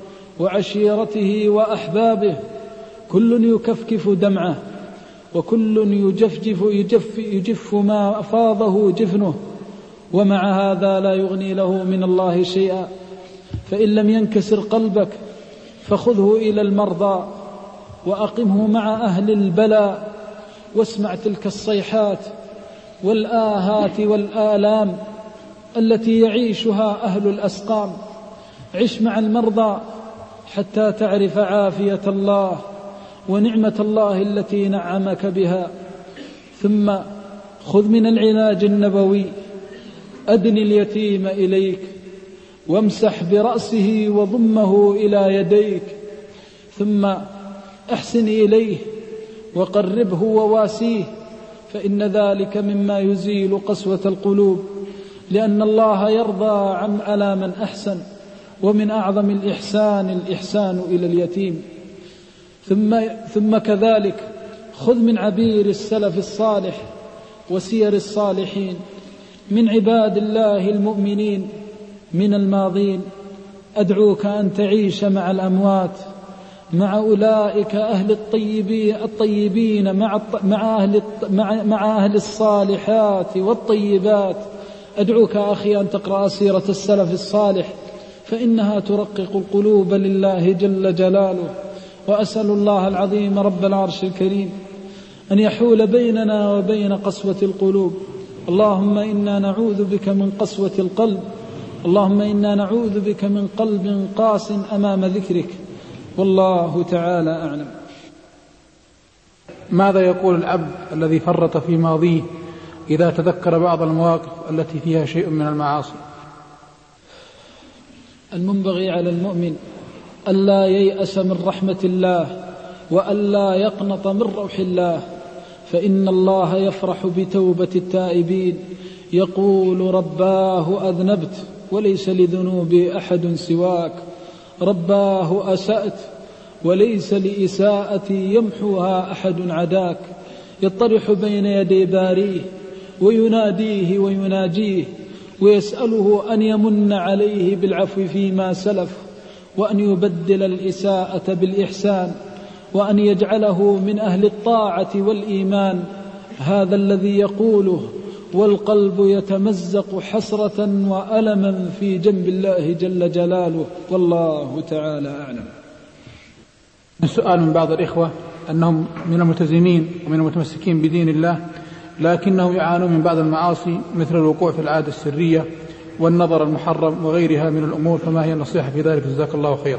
Speaker 1: وعشيرته وأحبابه، كل يكفكف دمعه، وكل يجفجف يجف, يجف ما أفاضه جفنه، ومع هذا لا يغني له من الله شيئا. فإن لم ينكسر قلبك فخذه إلى المرضى وأقمه مع أهل البلاء، واسمع تلك الصيحات والآهات والآلام التي يعيشها أهل الأسقام. عش مع المرضى حتى تعرف عافية الله ونعمة الله التي نعمك بها. ثم خذ من العلاج النبوي، أدن اليتيم إليك وامسح برأسه وضمه إلى يديك، ثم أحسن إليه وقربه وواسيه، فإن ذلك مما يزيل قسوة القلوب، لأن الله يرضى عن على من أحسن، ومن أعظم الإحسان الإحسان إلى اليتيم. ثم, ثم كذلك خذ من عبير السلف الصالح وسير الصالحين من عباد الله المؤمنين من الماضين. أدعوك أن تعيش مع الأموات مع أولئك أهل الطيبين, الطيبين مع, مع, أهل مع, مع أهل الصالحات والطيبات. أدعوك أخي أن تقرأ سيرة السلف الصالح فإنها ترقق القلوب لله جل جلاله. وأسأل الله العظيم رب العرش الكريم أن يحول بيننا وبين قسوة القلوب. اللهم إنا نعوذ بك من قسوة القلب، اللهم إنا نعوذ بك من قلب قاس أمام ذكرك، والله تعالى أعلم.
Speaker 2: ماذا يقول العبد الذي فرط في ماضيه إذا تذكر بعض المواقف التي فيها شيء من المعاصي؟
Speaker 1: المنبغي على المؤمن ألا ييأس من رحمة الله وألا يقنط من روح الله، فإن الله يفرح بتوبة التائبين، يقول رباه أذنبت وليس لذنوبي أحد سواك، رباه أسأت وليس لإساءتي يمحوها أحد عداك، يطرح بين يدي باريه ويناديه ويناجيه ويسأله أن يمن عليه بالعفو فيما سلف، وأن يبدل الإساءة بالإحسان، وأن يجعله من أهل الطاعة والإيمان. هذا الذي يقوله والقلب يتمزق حسرة وألما في جنب الله جل جلاله، والله تعالى أعلم.
Speaker 2: السؤال من بعض الإخوة أنهم من الملتزمين ومن المتمسكين بدين الله، لكنهم يعانون من بعض المعاصي مثل الوقوع في العادة السرية والنظر المحرم وغيرها من الأمور، فما هي النصيحة في ذلك؟ جزاك الله خيرا.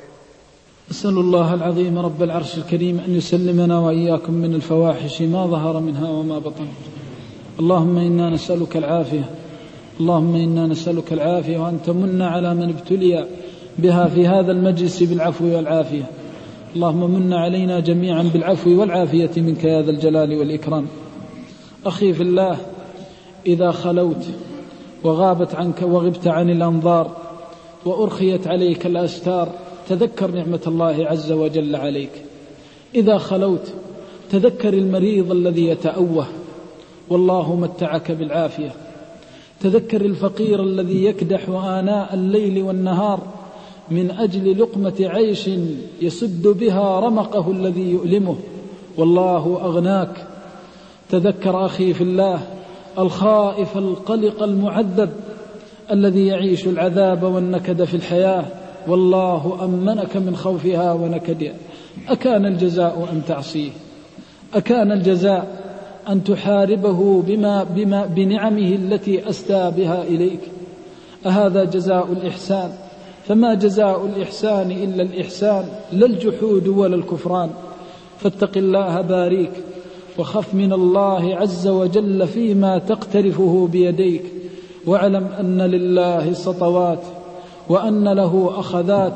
Speaker 1: أسأل الله العظيم رب العرش الكريم أن يسلمنا وإياكم من الفواحش ما ظهر منها وما بطن. اللهم إنا نسألك العافية، اللهم إنا نسألك العافية، وأن تمن على من ابتلي بها في هذا المجلس بالعفو والعافية. اللهم من علينا جميعا بالعفو والعافية منك يا ذا الجلال والإكرام. أخي في الله، إذا خلوت وغابت عنك وغبت عن الأنظار وأرخيت عليك الأستار، تذكر نعمة الله عز وجل عليك. إذا خلوت تذكر المريض الذي يتأوه والله متعك بالعافية، تذكر الفقير الذي يكدح آناء الليل والنهار من أجل لقمة عيش يسد بها رمقه الذي يؤلمه، والله أغناك. تذكر أخي في الله الخائف القلق المعذب الذي يعيش العذاب والنكد في الحياة، والله أمنك من خوفها ونكدها. أكان الجزاء أن تعصيه؟ أكان الجزاء أن تحاربه بما بما بنعمه التي أسدى بها إليك؟ أهذا جزاء الإحسان؟ فما جزاء الإحسان إلا الإحسان، لا الجحود ولا الكفران. فاتق الله باريك، وخف من الله عز وجل فيما تقترفه بيديك، واعلم أن لله سطوات وأن له أخذات،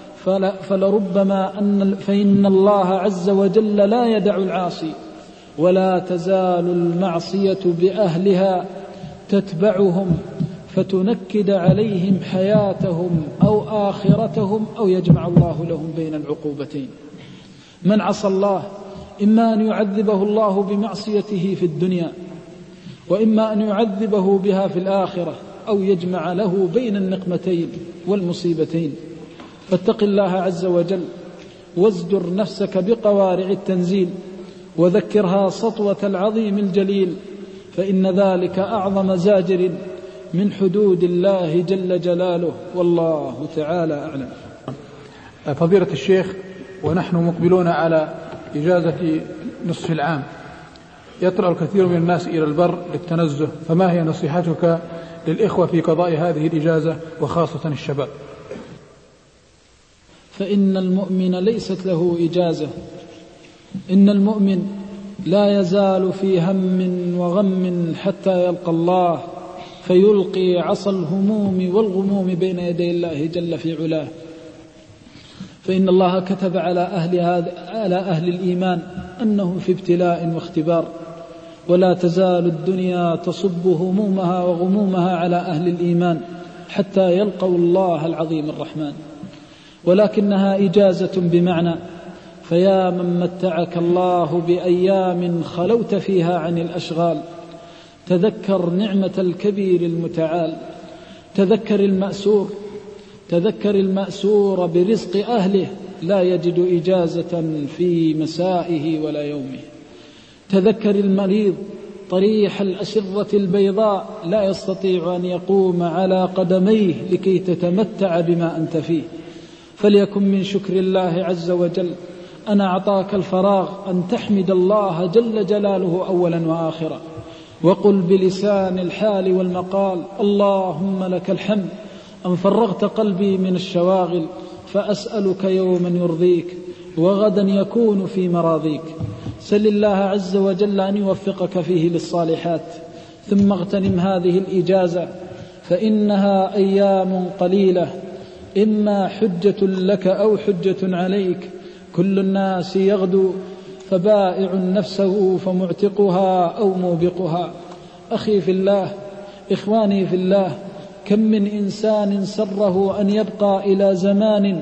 Speaker 1: فلربما أن فإن الله عز وجل لا يدع العاصي، ولا تزال المعصية بأهلها تتبعهم فتنكد عليهم حياتهم أو آخرتهم، أو يجمع الله لهم بين العقوبتين. من عصى الله إما أن يعذبه الله بمعصيته في الدنيا، وإما أن يعذبه بها في الآخرة، أو يجمع له بين النقمتين والمصيبتين. فاتق الله عز وجل، وازجر نفسك بقوارع التنزيل، وذكرها سطوة العظيم الجليل، فإن ذلك أعظم زاجر من حدود الله جل جلاله، والله تعالى أعلم.
Speaker 2: فضيلة الشيخ، ونحن مقبلون على إجازة نصف العام، يطلع الكثير من الناس إلى البر للتنزه، فما هي نصيحتك للإخوة في قضاء هذه الإجازة وخاصة الشباب؟
Speaker 1: فإن المؤمن ليست له إجازة، إن المؤمن لا يزال في هم وغم حتى يلقى الله، فيلقي عصا الهموم والغموم بين يدي الله جل في علاه. فإن الله كتب على أهل, على أهل الإيمان أنهم في ابتلاء واختبار، ولا تزال الدنيا تصب همومها وغمومها على أهل الإيمان حتى يلقوا الله العظيم الرحمن، ولكنها إجازة بمعنى، فيا من متعك الله بأيام خلوت فيها عن الأشغال، تذكر نعمة الكبير المتعال، تذكر المأسور، تذكر المأسور برزق أهله لا يجد إجازة في مسائه ولا يومه. تذكر المريض طريح الأسرة البيضاء لا يستطيع أن يقوم على قدميه لكي تتمتع بما أنت فيه. فليكن من شكر الله عز وجل أن أعطاك الفراغ أن تحمد الله جل جلاله أولا وآخرا، وقل بلسان الحال والمقال: اللهم لك الحمد أن فرغت قلبي من الشواغل، فأسألك يوما يرضيك وغدا يكون في مراضيك. سل الله عز وجل أن يوفقك فيه للصالحات، ثم اغتنم هذه الإجازة فإنها أيام قليلة، إما حجة لك أو حجة عليك. كل الناس يغدو فبائع نفسه فمعتقها أو موبقها. أخي في الله، إخواني في الله، كم من إنسان سره أن يبقى إلى زمان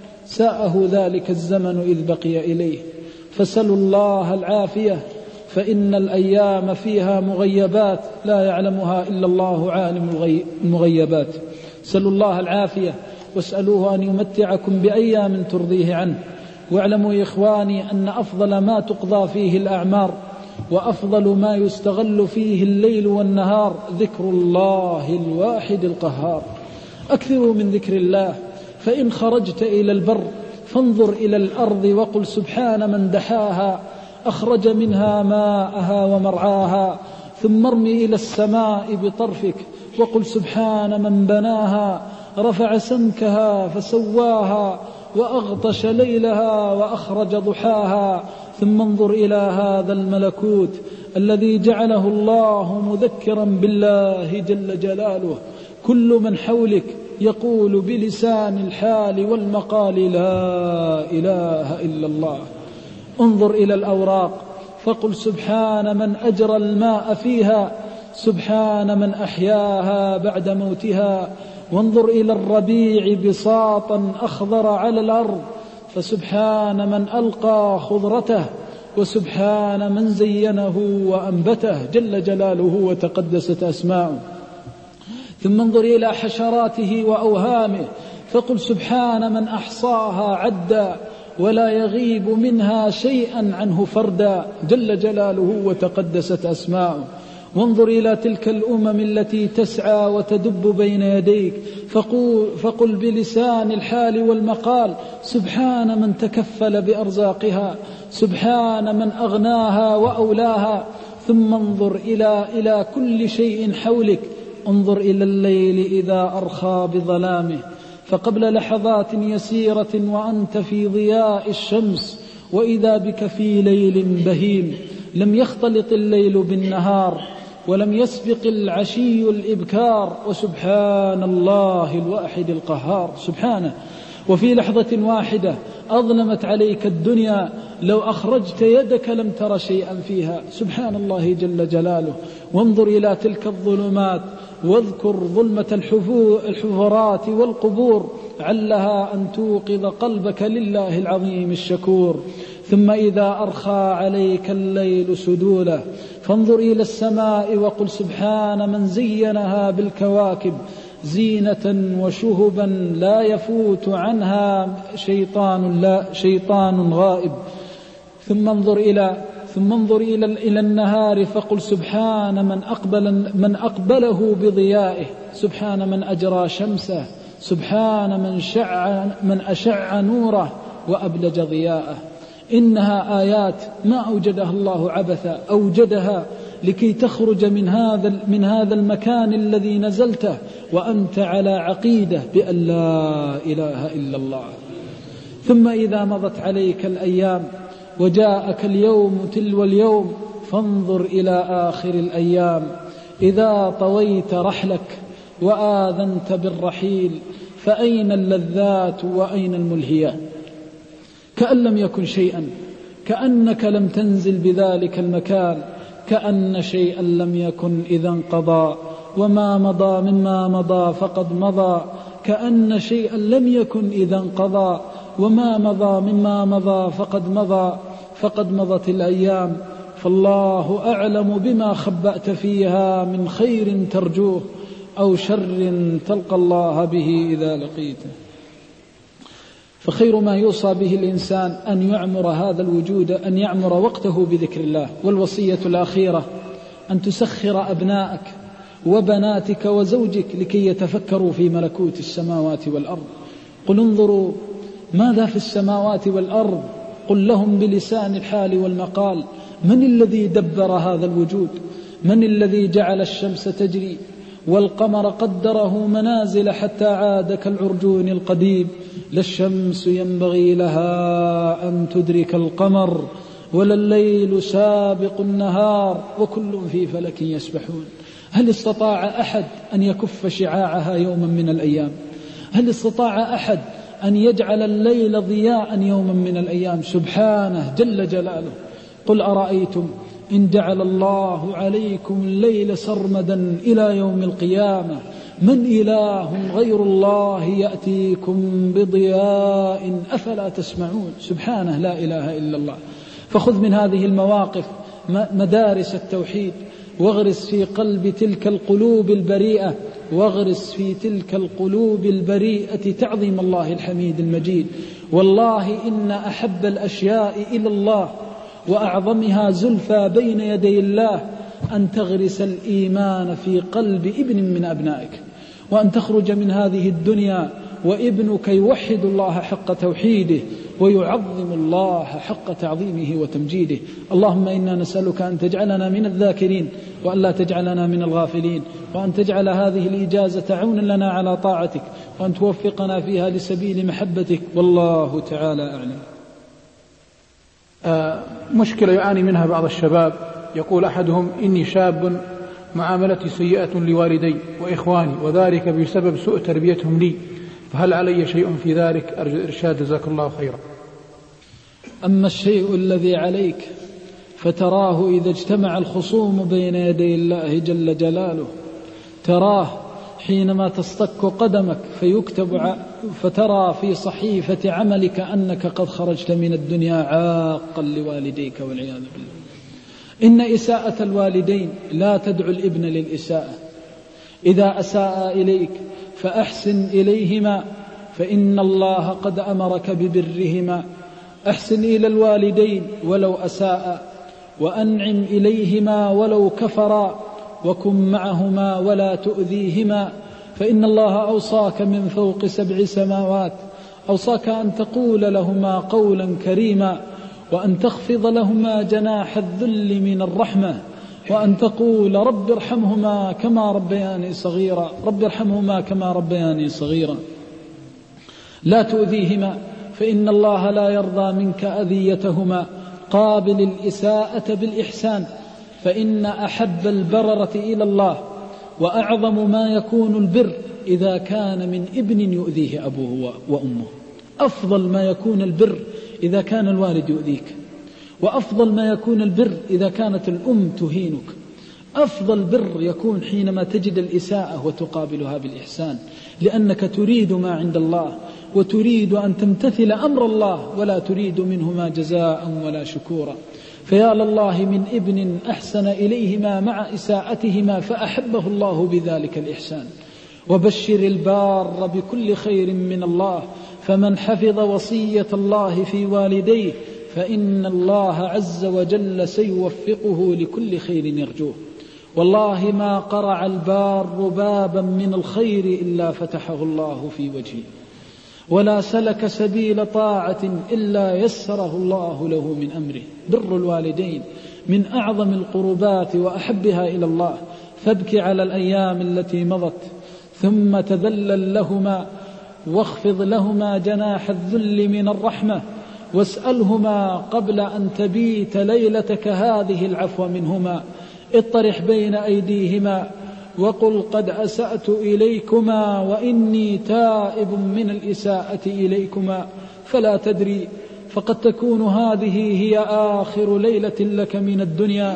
Speaker 1: ساءه ذلك الزمن إذ بقي إليه، فسلوا الله العافية، فإن الأيام فيها مغيبات لا يعلمها إلا الله عالم المغيبات. سلوا الله العافية واسألوه أن يمتعكم بأيام ترضيه عنه. واعلموا يا إخواني أن أفضل ما تقضى فيه الأعمار وأفضل ما يستغل فيه الليل والنهار ذكر الله الواحد القهار. أكثروا من ذكر الله، فإن خرجت إلى البر فانظر إلى الأرض وقل: سبحان من دحاها، أخرج منها ماءها ومرعاها. ثم ارمي إلى السماء بطرفك وقل: سبحان من بناها، رفع سمكها فسواها، وأغطش ليلها وأخرج ضحاها. ثم انظر إلى هذا الملكوت الذي جعله الله مذكرا بالله جل جلاله. كل من حولك يقول بلسان الحال والمقال: لا إله إلا الله. انظر إلى الأوراق فقل: سبحان من أجرى الماء فيها، سبحان من أحياها بعد موتها. وانظر إلى الربيع بساطا أخضر على الأرض، فسبحان من ألقى خضرته، وسبحان من زينه وأنبته جل جلاله وتقدست أسماؤه. ثم انظر إلى حشراته وأوهامه فقل: سبحان من أحصاها عدا، ولا يغيب منها شيئا عنه فردا جل جلاله وتقدست أسماؤه. وانظر إلى تلك الأمم التي تسعى وتدب بين يديك فقل, فقل بلسان الحال والمقال: سبحان من تكفل بأرزاقها، سبحان من أغناها وأولاها. ثم انظر إلى, إلى كل شيء حولك. انظر إلى الليل إذا أرخى بظلامه، فقبل لحظات يسيرة وأنت في ضياء الشمس، وإذا بك في ليل بهيم لم يختلط الليل بالنهار، ولم يسبق العشي الإبكار. وسبحان الله الواحد القهار سبحانه. وفي لحظة واحدة أظلمت عليك الدنيا، لو أخرجت يدك لم تر شيئا فيها سبحان الله جل جلاله. وانظر إلى تلك الظلمات واذكر ظلمة الحفرات والقبور، علها أن توقظ قلبك لله العظيم الشكور. ثم إذا أرخى عليك الليل سدوله فانظر إلى السماء وقل: سبحان من زينها بالكواكب زينة وشهبا لا يفوت عنها شيطان, لا شيطان غائب. ثم انظر إلى ثم انظر إلى, إلى النهار فقل: سبحان من, أقبل من أقبله بضيائه، سبحان من أجرى شمسه، سبحان من, شع من أشع نوره وأبلج ضياءه. إنها آيات ما أوجدها الله عبثا، أوجدها لكي تخرج من هذا من هذا المكان الذي نزلته وأنت على عقيدة بأن لا إله إلا الله. ثم إذا مضت عليك الأيام وجاءك اليوم تلو اليوم فانظر إلى آخر الأيام، إذا طويت رحلك وآذنت بالرحيل فأين اللذات وأين الملهيات؟ كأن لم يكن شيئا، كأنك لم تنزل بذلك المكان، كأن شيئا لم يكن إذا انقضى، وما مضى مما مضى فقد مضى، كأن شيئا لم يكن إذا انقضى، وما مضى مما مضى فقد مضى. فقد مضت الأيام، فالله أعلم بما خبأت فيها من خير ترجوه أو شر تلقى الله به إذا لقيته. فخير ما يوصى به الإنسان أن يعمر هذا الوجود، أن يعمر وقته بذكر الله. والوصية الأخيرة أن تسخر أبنائك وبناتك وزوجك لكي يتفكروا في ملكوت السماوات والأرض. قل انظروا ماذا في السماوات والأرض، قل لهم بلسان الحال والمقال من الذي دبر هذا الوجود، من الذي جعل الشمس تجري والقمر قدره منازل حتى عاد كالعرجون القديم، لا الشمس ينبغي لها أن تدرك القمر ولا الليل سابق النهار وكل في فلك يسبحون. هل استطاع أحد أن يكف شعاعها يوما من الأيام؟ هل استطاع أحد أن يجعل الليل ضياء يوما من الأيام؟ سبحانه جل جلاله. قل أرأيتم إن جعل الله عليكم الليل سرمدا إلى يوم القيامة من إله غير الله يأتيكم بضياء أفلا تسمعون. سبحانه لا إله إلا الله. فخذ من هذه المواقف مدارس التوحيد، واغرس في قلب تلك القلوب البريئة، واغرس في تلك القلوب البريئة تعظيم الله الحميد المجيد. والله إن أحب الأشياء إلى الله وأعظمها زلفى بين يدي الله أن تغرس الإيمان في قلب ابن من أبنائك، وأن تخرج من هذه الدنيا وابنك يوحد الله حق توحيده ويعظم الله حق تعظيمه وتمجيده. اللهم إنا نسألك أن تجعلنا من الذاكرين وأن لا تجعلنا من الغافلين، وأن تجعل هذه الإجازة عونا لنا على طاعتك، وأن توفقنا فيها لسبيل محبتك، والله تعالى أعلم.
Speaker 2: آه مشكلة يعاني منها بعض الشباب، يقول أحدهم إني شاب معاملتي سيئة لوالدي وإخواني وذلك بسبب سوء تربيتهم لي، فهل علي شيء في ذلك؟ أرجو الإرشاد جزاك الله خيرا.
Speaker 1: أما الشيء الذي عليك فتراه إذا اجتمع الخصوم بين يدي الله جل جلاله، تراه حينما تصطك قدمك فيكتب فترى في صحيفة عملك أنك قد خرجت من الدنيا عاقا لوالديك والعياذ بالله. إن إساءة الوالدين لا تدعو الابن للإساءة. إذا أساء إليك فأحسن إليهما فإن الله قد أمرك ببرهما. أحسن إلى الوالدين ولو أساء، وأنعم إليهما ولو كفرا، وكن معهما ولا تؤذيهما، فإن الله أوصاك من فوق سبع سماوات، أوصاك أن تقول لهما قولا كريما، وأن تخفض لهما جناح الذل من الرحمة، وأن تقول رب ارحمهما كما ربياني صغيرا، رب ارحمهما كما ربياني صغيرا. لا تؤذيهما فإن الله لا يرضى منك أذيتهما. قابل الإساءة بالإحسان، فإن أحب البررة إلى الله وأعظم ما يكون البر إذا كان من ابن يؤذيه أبوه وأمه. أفضل ما يكون البر إذا كان الوالد يؤذيك، وأفضل ما يكون البر إذا كانت الأم تهينك. أفضل بر يكون حينما تجد الإساءة وتقابلها بالإحسان، لأنك تريد ما عند الله وتريد أن تمتثل أمر الله ولا تريد منهما جزاء ولا شكورا. فيا لله من ابن أحسن إليهما مع إساءتهما فأحبه الله بذلك الإحسان. وبشر البار بكل خير من الله، فمن حفظ وصية الله في والديه فإن الله عز وجل سيوفقه لكل خير يرجوه. والله ما قرع البار بابا من الخير إلا فتحه الله في وجهه، ولا سلك سبيل طاعة إلا يسره الله له من أمره. بر الوالدين من أعظم القربات وأحبها إلى الله، فابك على الأيام التي مضت ثم تذلل لهما واخفض لهما جناح الذل من الرحمة، واسألهما قبل أن تبيت ليلتك هذه العفو منهما. اطرح بين أيديهما وقل قد أسأت إليكما وإني تائب من الإساءة إليكما، فلا تدري فقد تكون هذه هي آخر ليلة لك من الدنيا،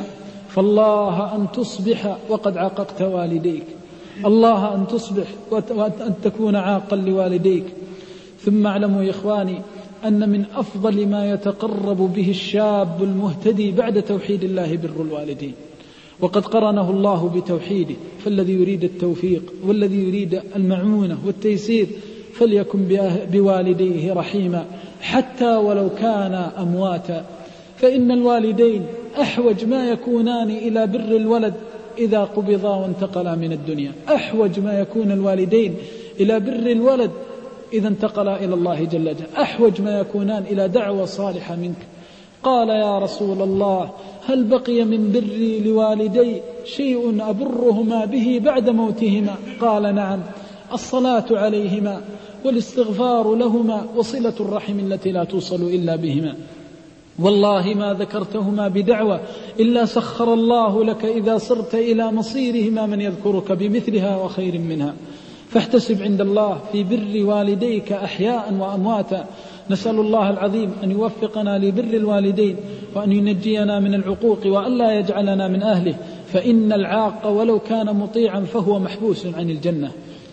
Speaker 1: فالله أن تصبح وقد عققت والديك، الله أن تصبح وأن تكون عاقا لوالديك. ثم اعلموا يا إخواني أن من أفضل ما يتقرب به الشاب المهتدي بعد توحيد الله بر الوالدين، وقد قرنه الله بتوحيده، فالذي يريد التوفيق والذي يريد المعونة والتيسير فليكن بوالديه رحيما حتى ولو كانا أمواتا، فإن الوالدين أحوج ما يكونان إلى بر الولد إذا قبضا وانتقلا من الدنيا، أحوج ما يكون الوالدين إلى بر الولد إذا انتقلا إلى الله جل جلاله، أحوج ما يكونان إلى دعوة صالحة منك. قال يا رسول الله هل بقي من بري لوالدي شيء أبرهما به بعد موتهما؟ قال نعم، الصلاة عليهما والاستغفار لهما وصلة الرحم التي لا توصل إلا بهما. والله ما ذكرتهما بدعوة إلا سخر الله لك إذا صرت إلى مصيرهما من يذكرك بمثلها وخير منها، فاحتسب عند الله في بر والديك أحياء وأمواتا. نسأل الله العظيم أن يوفقنا لبر الوالدين وأن ينجينا من العقوق وأن لا يجعلنا من أهله، فإن العاق ولو كان مطيعا فهو محبوس عن الجنة.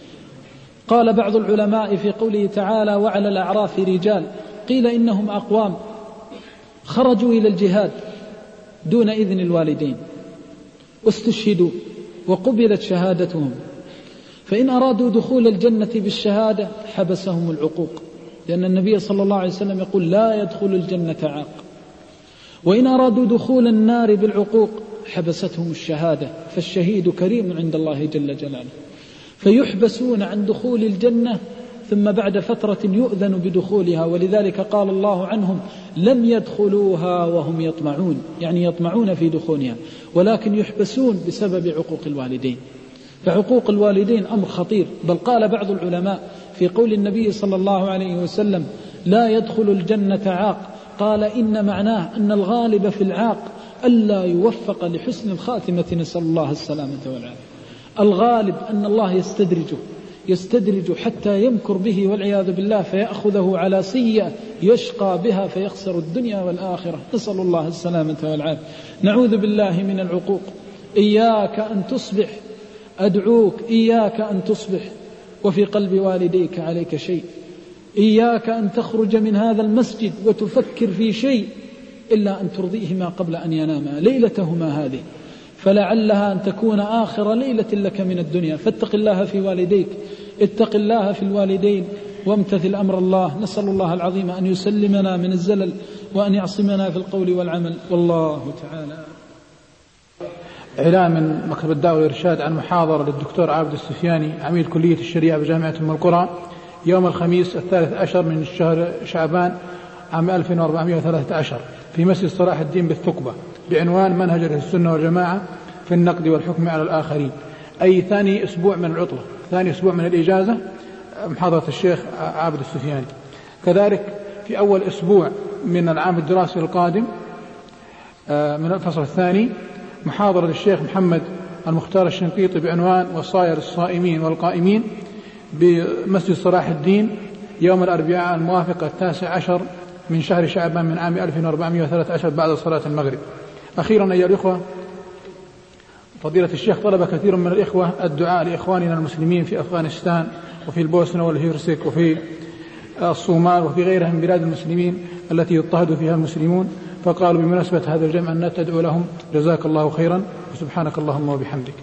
Speaker 1: قال بعض العلماء في قوله تعالى وعلى الأعراف رجال، قيل إنهم أقوام خرجوا إلى الجهاد دون إذن الوالدين واستشهدوا وقبلت شهادتهم، فإن أرادوا دخول الجنة بالشهادة حبسهم العقوق، لأن النبي صلى الله عليه وسلم يقول لا يدخل الجنة عاق. وإن أرادوا دخول النار بالعقوق حبستهم الشهادة، فالشهيد كريم عند الله جل جلاله، فيحبسون عن دخول الجنة ثم بعد فترة يؤذن بدخولها. ولذلك قال الله عنهم لم يدخلوها وهم يطمعون، يعني يطمعون في دخولها، ولكن يحبسون بسبب عقوق الوالدين. فعقوق الوالدين أمر خطير، بل قال بعض العلماء في قول النبي صلى الله عليه وسلم لا يدخل الجنة عاق، قال إن معناه أن الغالب في العاق ألا يوفق لحسن الخاتمة، نسأل الله السلامة والعافية. الغالب أن الله يستدرجه يستدرج حتى يمكر به والعياذ بالله، فيأخذه على سيئة يشقى بها فيخسر الدنيا والآخرة، نسأل الله السلامة والعافية. نعوذ بالله من العقوق. إياك أن تصبح، أدعوك إياك أن تصبح وفي قلب والديك عليك شيء، إياك أن تخرج من هذا المسجد وتفكر في شيء إلا أن ترضيهما قبل أن يناما ليلتهما هذه، فلعلها أن تكون آخر ليلة لك من الدنيا. فاتق الله في والديك، اتق الله في الوالدين وامتثل أمر الله. نسأل الله العظيم أن يسلمنا من الزلل وأن يعصمنا في القول والعمل، والله تعالى.
Speaker 2: إعلان من مكتب الدعوة والإرشاد عن محاضرة للدكتور عابد السفياني عميد كلية الشريعة بجامعة أم القرى يوم الخميس الثالث عشر من شهر شعبان عام ألف وأربعمائة وثلاثة عشر في مسجد صلاح الدين بالثقبة بعنوان منهج أهل السنة والجماعة في النقد والحكم على الآخرين، أي ثاني أسبوع من العطلة، ثاني أسبوع من الإجازة، محاضرة الشيخ عابد السفياني. كذلك في أول أسبوع من العام الدراسي القادم من الفصل الثاني محاضرة للشيخ محمد المختار الشنقيطي بعنوان وصايا للصائمين والقائمين بمسجد صلاح الدين يوم الأربعاء الموافق التاسع عشر من شهر شعبان من عام ألف وأربعمائة وثلاثة عشر بعد صلاة المغرب. أخيرا أيها الإخوة، فضيلة الشيخ طلب كثير من الإخوة الدعاء لإخواننا المسلمين في أفغانستان وفي البوسنة والهيرسك وفي الصومال وفي غيرها من بلاد المسلمين التي يضطهد فيها المسلمون، فقالوا بمناسبة هذا الجمع أن تدعو لهم. جزاك الله خيرا وسبحانك اللهم وبحمدك.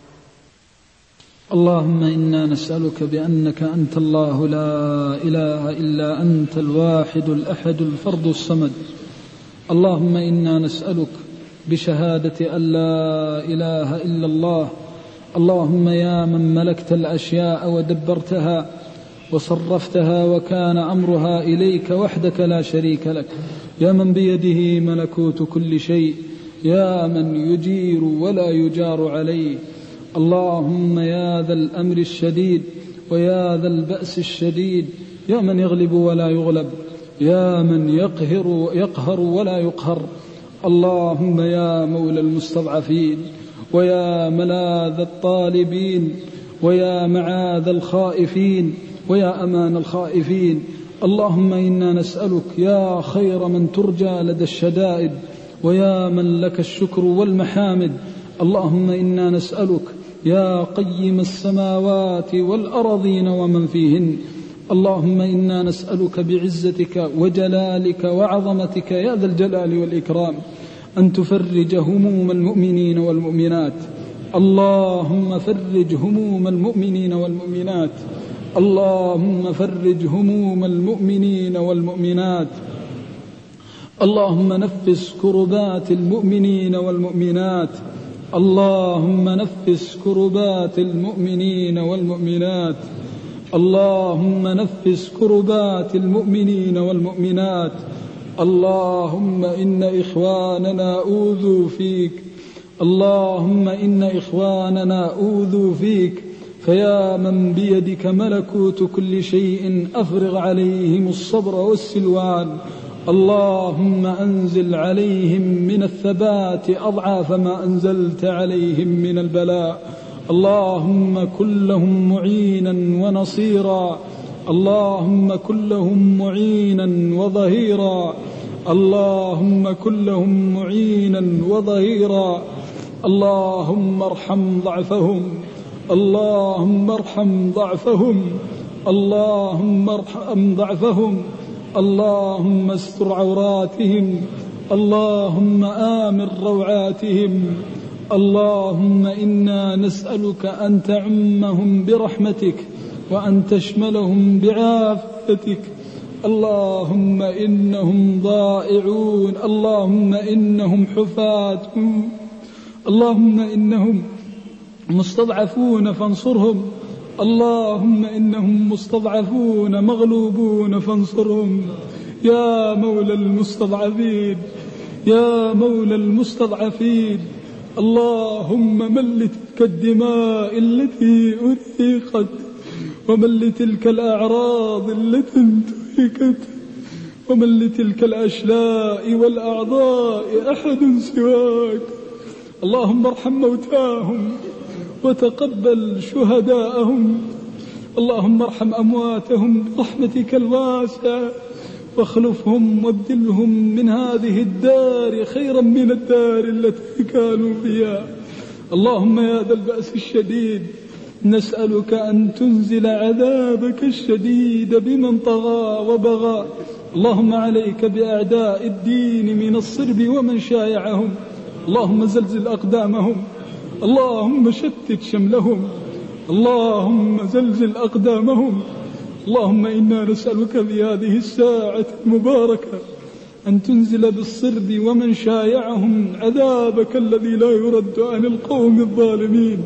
Speaker 1: اللهم إنا نسألك بأنك أنت الله لا إله إلا أنت الواحد الأحد الفرد الصمد. اللهم إنا نسألك بشهادة أن لا إله إلا الله، اللهم يا من ملكت الأشياء ودبرتها وصرفتها وكان أمرها إليك وحدك لا شريك لك، يا من بيده ملكوت كل شيء، يا من يجير ولا يجار عليه. اللهم يا ذا الأمر الشديد ويا ذا البأس الشديد، يا من يغلب ولا يغلب، يا من يقهر يقهر ولا يقهر. اللهم يا مولى المستضعفين ويا ملاذ الطالبين ويا معاذ الخائفين ويا أمان الخائفين، اللهم إنا نسألك يا خير من ترجى لدى الشدائد ويا من لك الشكر والمحامد، اللهم إنا نسألك يا قيم السماوات والأرضين ومن فيهن، اللهم إنا نسألك بعزتك وجلالك وعظمتك يا ذا الجلال والإكرام أن تفرج هموم المؤمنين والمؤمنات، اللهم فرج هموم المؤمنين والمؤمنات، اللهم فرج هموم المؤمنين والمؤمنات، اللهم نفس كربات المؤمنين والمؤمنات، اللهم نفس كربات المؤمنين والمؤمنات، اللهم نفس كربات المؤمنين والمؤمنات. اللهم إن إخواننا أوذوا فيك، اللهم إن إخواننا أوذوا فيك، فيا من بيدك ملكوت كل شيء أفرغ عليهم الصبر والسلوان. اللهم أنزل عليهم من الثبات أضعاف ما أنزلت عليهم من البلاء. اللهم كن لهم معينا ونصيرا، اللهم كن لهم معينا وظهيرا، اللهم كن لهم معينا وظهيرا. اللهم ارحم ضعفهم، اللهم ارحم ضعفهم، اللهم ارحم ضعفهم، اللهم استر عوراتهم، اللهم آمن روعاتهم. اللهم إنا نسألك أن تعمهم برحمتك وأن تشملهم بعافتك. اللهم إنهم ضائعون، اللهم إنهم حفاة، اللهم إنهم مستضعفون فانصرهم، اللهم إنهم مستضعفون مغلوبون فانصرهم. يا مولى المستضعفين، يا مولى المستضعفين، اللهم من لتلك الدماء التي أريقت، ومن لتلك الأعراض التي انتهكت، ومن لتلك الأشلاء والأعضاء أحد سواك. اللهم ارحم موتاهم وتقبل شهداءهم، اللهم ارحم أمواتهم برحمتك الواسعة، واخلفهم وابدلهم من هذه الدار خيرا من الدار التي كانوا فيها. اللهم يا ذا البأس الشديد، نسألك أن تنزل عذابك الشديد بمن طغى وبغى. اللهم عليك بأعداء الدين من الصرب ومن شايعهم، اللهم زلزل أقدامهم، اللهم شتت شملهم، اللهم زلزل أقدامهم. اللهم إنا نسألك في هذه الساعة المباركة أن تنزل بالصرب ومن شايعهم عذابك الذي لا يرد عن القوم الظالمين.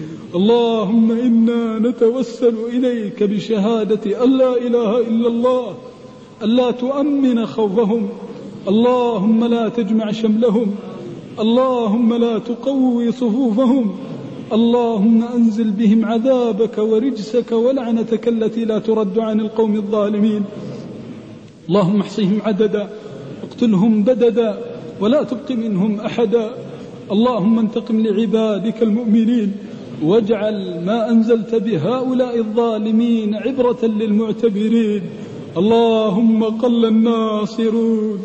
Speaker 1: اللهم إنا نتوسل إليك بشهادة أن لا إله إلا الله، ألا تؤمن خوفهم، اللهم لا تجمع شملهم، اللهم لا تقوي صفوفهم، اللهم أنزل بهم عذابك ورجسك ولعنتك التي لا ترد عن القوم الظالمين. اللهم احصهم عددا واقتلهم بددا ولا تبق منهم أحدا. اللهم انتقم لعبادك المؤمنين، واجعل ما أنزلت بهؤلاء الظالمين عبرة للمعتبرين. اللهم قل الناصرون،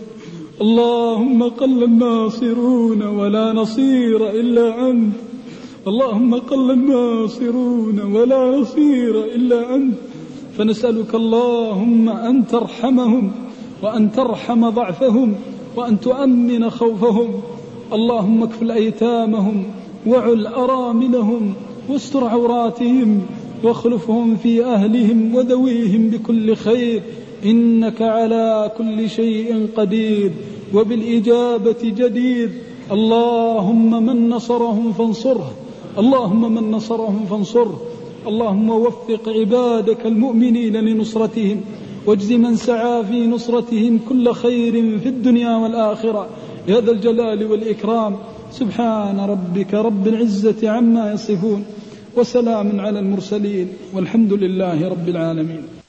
Speaker 1: اللهم قل الناصرون ولا نصير إلا أنت، اللهم قل الناصرون ولا نصير إلا أنت. فنسألك اللهم أن ترحمهم وأن ترحم ضعفهم وأن تؤمن خوفهم. اللهم اكفل أيتامهم وعل أراملهم واستر عوراتهم واخلفهم في أهلهم وذويهم بكل خير، إنك على كل شيء قدير وبالإجابة جدير. اللهم من نصرهم فانصره، اللهم من نصرهم فانصره. اللهم وفق عبادك المؤمنين لنصرتهم، واجز من سعى في نصرتهم كل خير في الدنيا والآخرة يا ذا الجلال والإكرام. سبحان ربك رب العزة عما يصفون، وسلام على المرسلين، والحمد لله رب العالمين.